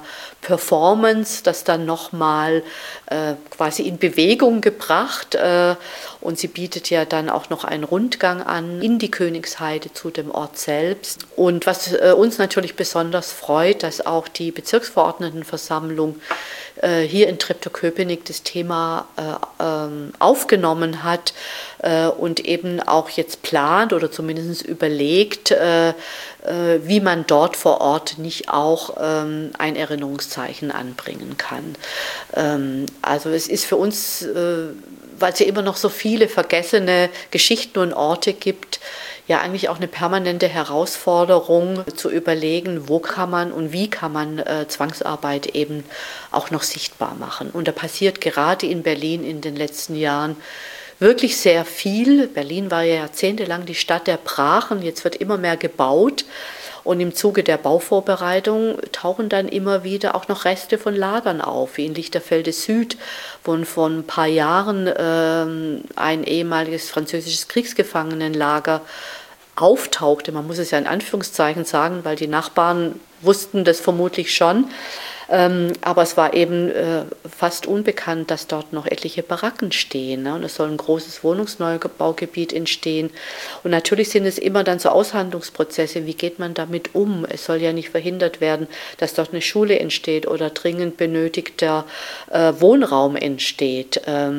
Performance, das dann nochmal quasi in Bewegung gebracht. Und sie bietet ja dann auch noch einen Rundgang an in die Königsheide zu dem Ort selbst. Und was uns natürlich besonders freut, dass auch die Bezirksverordnetenversammlung hier in Treptow-Köpenick das Thema aufgenommen hat und eben auch jetzt plant oder zumindest überlegt, wie man dort vor Ort nicht auch ein Erinnerungszeichen anbringen kann. Also es ist für uns, weil es ja immer noch so viele vergessene Geschichten und Orte gibt, ja eigentlich auch eine permanente Herausforderung zu überlegen, wo kann man und wie kann man Zwangsarbeit eben auch noch sichtbar machen. Und da passiert gerade in Berlin in den letzten Jahren wirklich sehr viel. Berlin war ja jahrzehntelang die Stadt der Brachen, jetzt wird immer mehr gebaut. Und im Zuge der Bauvorbereitung tauchen dann immer wieder auch noch Reste von Lagern auf, wie in Lichterfelde Süd, wo vor ein paar Jahren ein ehemaliges französisches Kriegsgefangenenlager auftauchte. Man muss es ja in Anführungszeichen sagen, weil die Nachbarn wussten das vermutlich schon. Aber es war eben fast unbekannt, dass dort noch etliche Baracken stehen. Ne? Und es soll ein großes Wohnungsneubaugebiet entstehen. Und natürlich sind es immer dann so Aushandlungsprozesse. Wie geht man damit um? Es soll ja nicht verhindert werden, dass dort eine Schule entsteht oder dringend benötigter Wohnraum entsteht.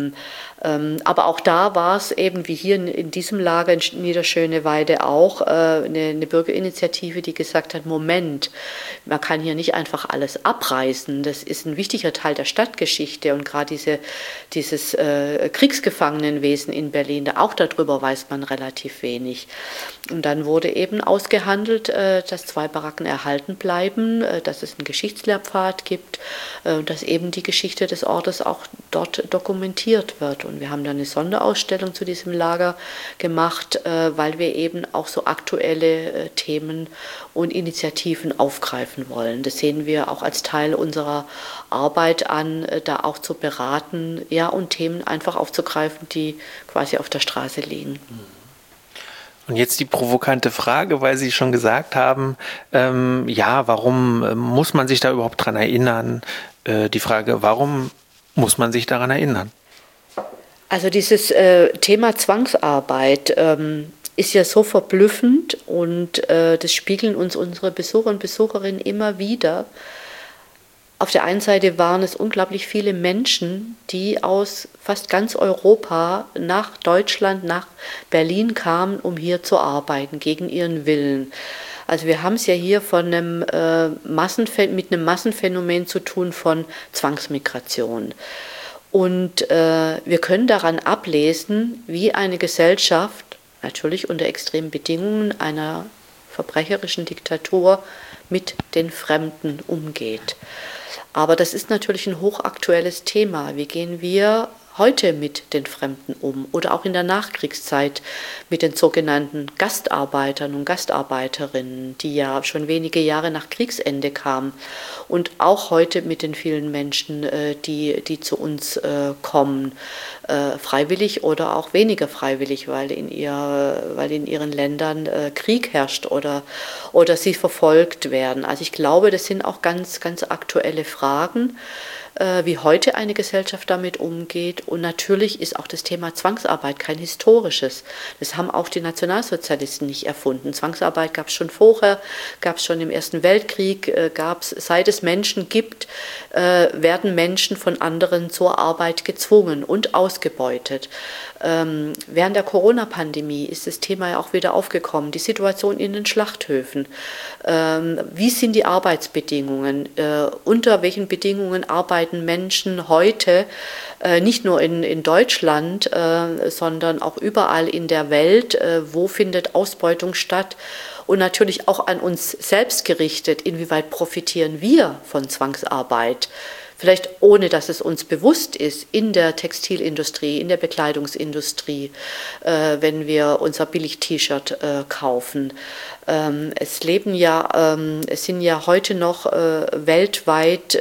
Aber auch da war es eben, wie hier in diesem Lager in Niederschöneweide auch, eine Bürgerinitiative, die gesagt hat, Moment, man kann hier nicht einfach alles abreißen. Das ist ein wichtiger Teil der Stadtgeschichte und gerade dieses Kriegsgefangenenwesen in Berlin, auch darüber weiß man relativ wenig. Und dann wurde eben ausgehandelt, dass 2 Baracken erhalten bleiben, dass es einen Geschichtslehrpfad gibt, dass eben die Geschichte des Ortes auch dort dokumentiert wird. Und wir haben dann eine Sonderausstellung zu diesem Lager gemacht, weil wir eben auch so aktuelle Themen und Initiativen aufgreifen wollen. Das sehen wir auch als Teil unserer Arbeit an, da auch zu beraten, ja, und Themen einfach aufzugreifen, die quasi auf der Straße liegen.
Und jetzt die provokante Frage, weil Sie schon gesagt haben, warum muss man sich da überhaupt dran erinnern? Die Frage, warum muss man sich daran erinnern?
Also dieses Thema Zwangsarbeit ist ja so verblüffend und das spiegeln uns unsere Besucher und Besucherinnen immer wieder. Auf der einen Seite waren es unglaublich viele Menschen, die aus fast ganz Europa nach Deutschland, nach Berlin kamen, um hier zu arbeiten, gegen ihren Willen. Also wir haben es ja hier mit einem Massenphänomen zu tun von Zwangsmigration. Und wir können daran ablesen, wie eine Gesellschaft, natürlich unter extremen Bedingungen einer verbrecherischen Diktatur, mit den Fremden umgeht. Aber das ist natürlich ein hochaktuelles Thema. Wie gehen wir heute mit den Fremden um oder auch in der Nachkriegszeit mit den sogenannten Gastarbeitern und Gastarbeiterinnen, die ja schon wenige Jahre nach Kriegsende kamen und auch heute mit den vielen Menschen, die zu uns kommen, freiwillig oder auch weniger freiwillig, weil in ihren Ländern Krieg herrscht oder sie verfolgt werden. Also ich glaube, das sind auch ganz, ganz aktuelle Fragen, wie heute eine Gesellschaft damit umgeht. Und natürlich ist auch das Thema Zwangsarbeit kein historisches. Das haben auch die Nationalsozialisten nicht erfunden. Zwangsarbeit gab es schon vorher, gab es schon im Ersten Weltkrieg, seit es Menschen gibt, werden Menschen von anderen zur Arbeit gezwungen und ausgebeutet. Während der Corona-Pandemie ist das Thema ja auch wieder aufgekommen. Die Situation in den Schlachthöfen. Wie sind die Arbeitsbedingungen? Unter welchen Bedingungen arbeiten Menschen heute, nicht nur in Deutschland, sondern auch überall in der Welt? Wo findet Ausbeutung statt? Und natürlich auch an uns selbst gerichtet, inwieweit profitieren wir von Zwangsarbeit? Vielleicht ohne, dass es uns bewusst ist, in der Textilindustrie, in der Bekleidungsindustrie, wenn wir unser Billig-T-Shirt kaufen. Es sind ja heute noch weltweit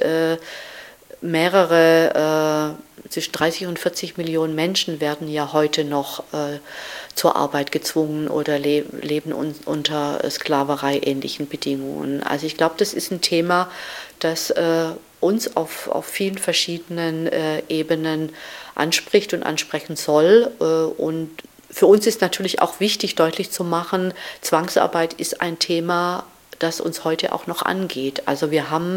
zwischen 30 und 40 Millionen Menschen werden ja heute noch zur Arbeit gezwungen oder leben unter Sklaverei-ähnlichen Bedingungen. Also ich glaube, das ist ein Thema, das uns auf vielen verschiedenen Ebenen anspricht und ansprechen soll. Und für uns ist natürlich auch wichtig, deutlich zu machen, Zwangsarbeit ist ein Thema, das uns heute auch noch angeht. Also wir haben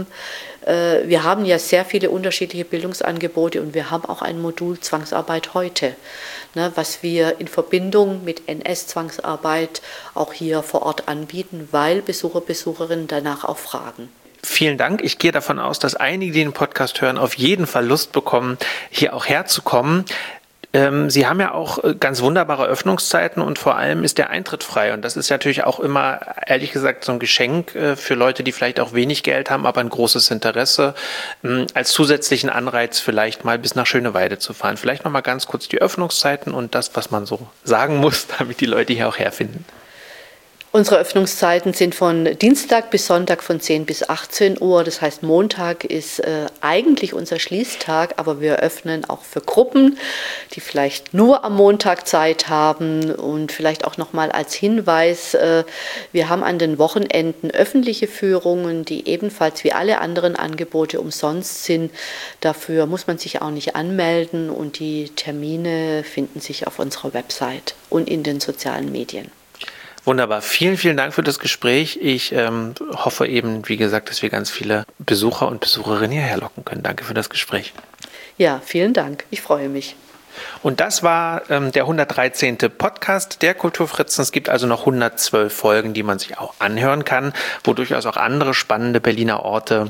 ja sehr viele unterschiedliche Bildungsangebote und wir haben auch ein Modul Zwangsarbeit heute, ne, was wir in Verbindung mit NS-Zwangsarbeit auch hier vor Ort anbieten, weil Besucherinnen danach auch fragen.
Vielen Dank. Ich gehe davon aus, dass einige, die den Podcast hören, auf jeden Fall Lust bekommen, hier auch herzukommen. Sie haben ja auch ganz wunderbare Öffnungszeiten und vor allem ist der Eintritt frei. Und das ist natürlich auch immer, ehrlich gesagt, so ein Geschenk für Leute, die vielleicht auch wenig Geld haben, aber ein großes Interesse, als zusätzlichen Anreiz vielleicht mal bis nach Schöneweide zu fahren. Vielleicht nochmal ganz kurz die Öffnungszeiten und das, was man so sagen muss, damit die Leute hier auch herfinden.
Unsere Öffnungszeiten sind von Dienstag bis Sonntag von 10 bis 18 Uhr. Das heißt, Montag ist eigentlich unser Schließtag, aber wir öffnen auch für Gruppen, die vielleicht nur am Montag Zeit haben. Und vielleicht auch nochmal als Hinweis, wir haben an den Wochenenden öffentliche Führungen, die ebenfalls wie alle anderen Angebote umsonst sind. Dafür muss man sich auch nicht anmelden und die Termine finden sich auf unserer Website und in den sozialen Medien.
Wunderbar. Vielen, vielen Dank für das Gespräch. Ich hoffe eben, wie gesagt, dass wir ganz viele Besucher und Besucherinnen hierher locken können. Danke für das Gespräch.
Ja, vielen Dank. Ich freue mich.
Und das war der 113. Podcast der Kulturfritzen. Es gibt also noch 112 Folgen, die man sich auch anhören kann, wo durchaus auch andere spannende Berliner Orte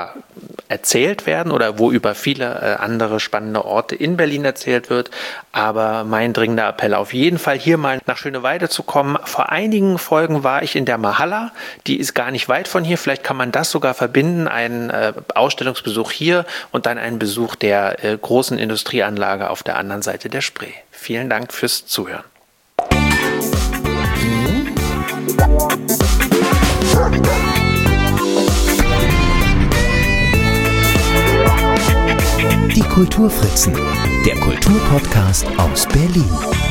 erzählt werden oder wo über viele andere spannende Orte in Berlin erzählt wird. Aber mein dringender Appell auf jeden Fall, hier mal nach Schöneweide zu kommen. Vor einigen Folgen war ich in der Mahalla. Die ist gar nicht weit von hier. Vielleicht kann man das sogar verbinden, einen Ausstellungsbesuch hier und dann einen Besuch der großen Industrieanlage auf der anderen Seite der Spree. Vielen Dank fürs Zuhören.
Die Kulturfritzen, der Kulturpodcast aus Berlin.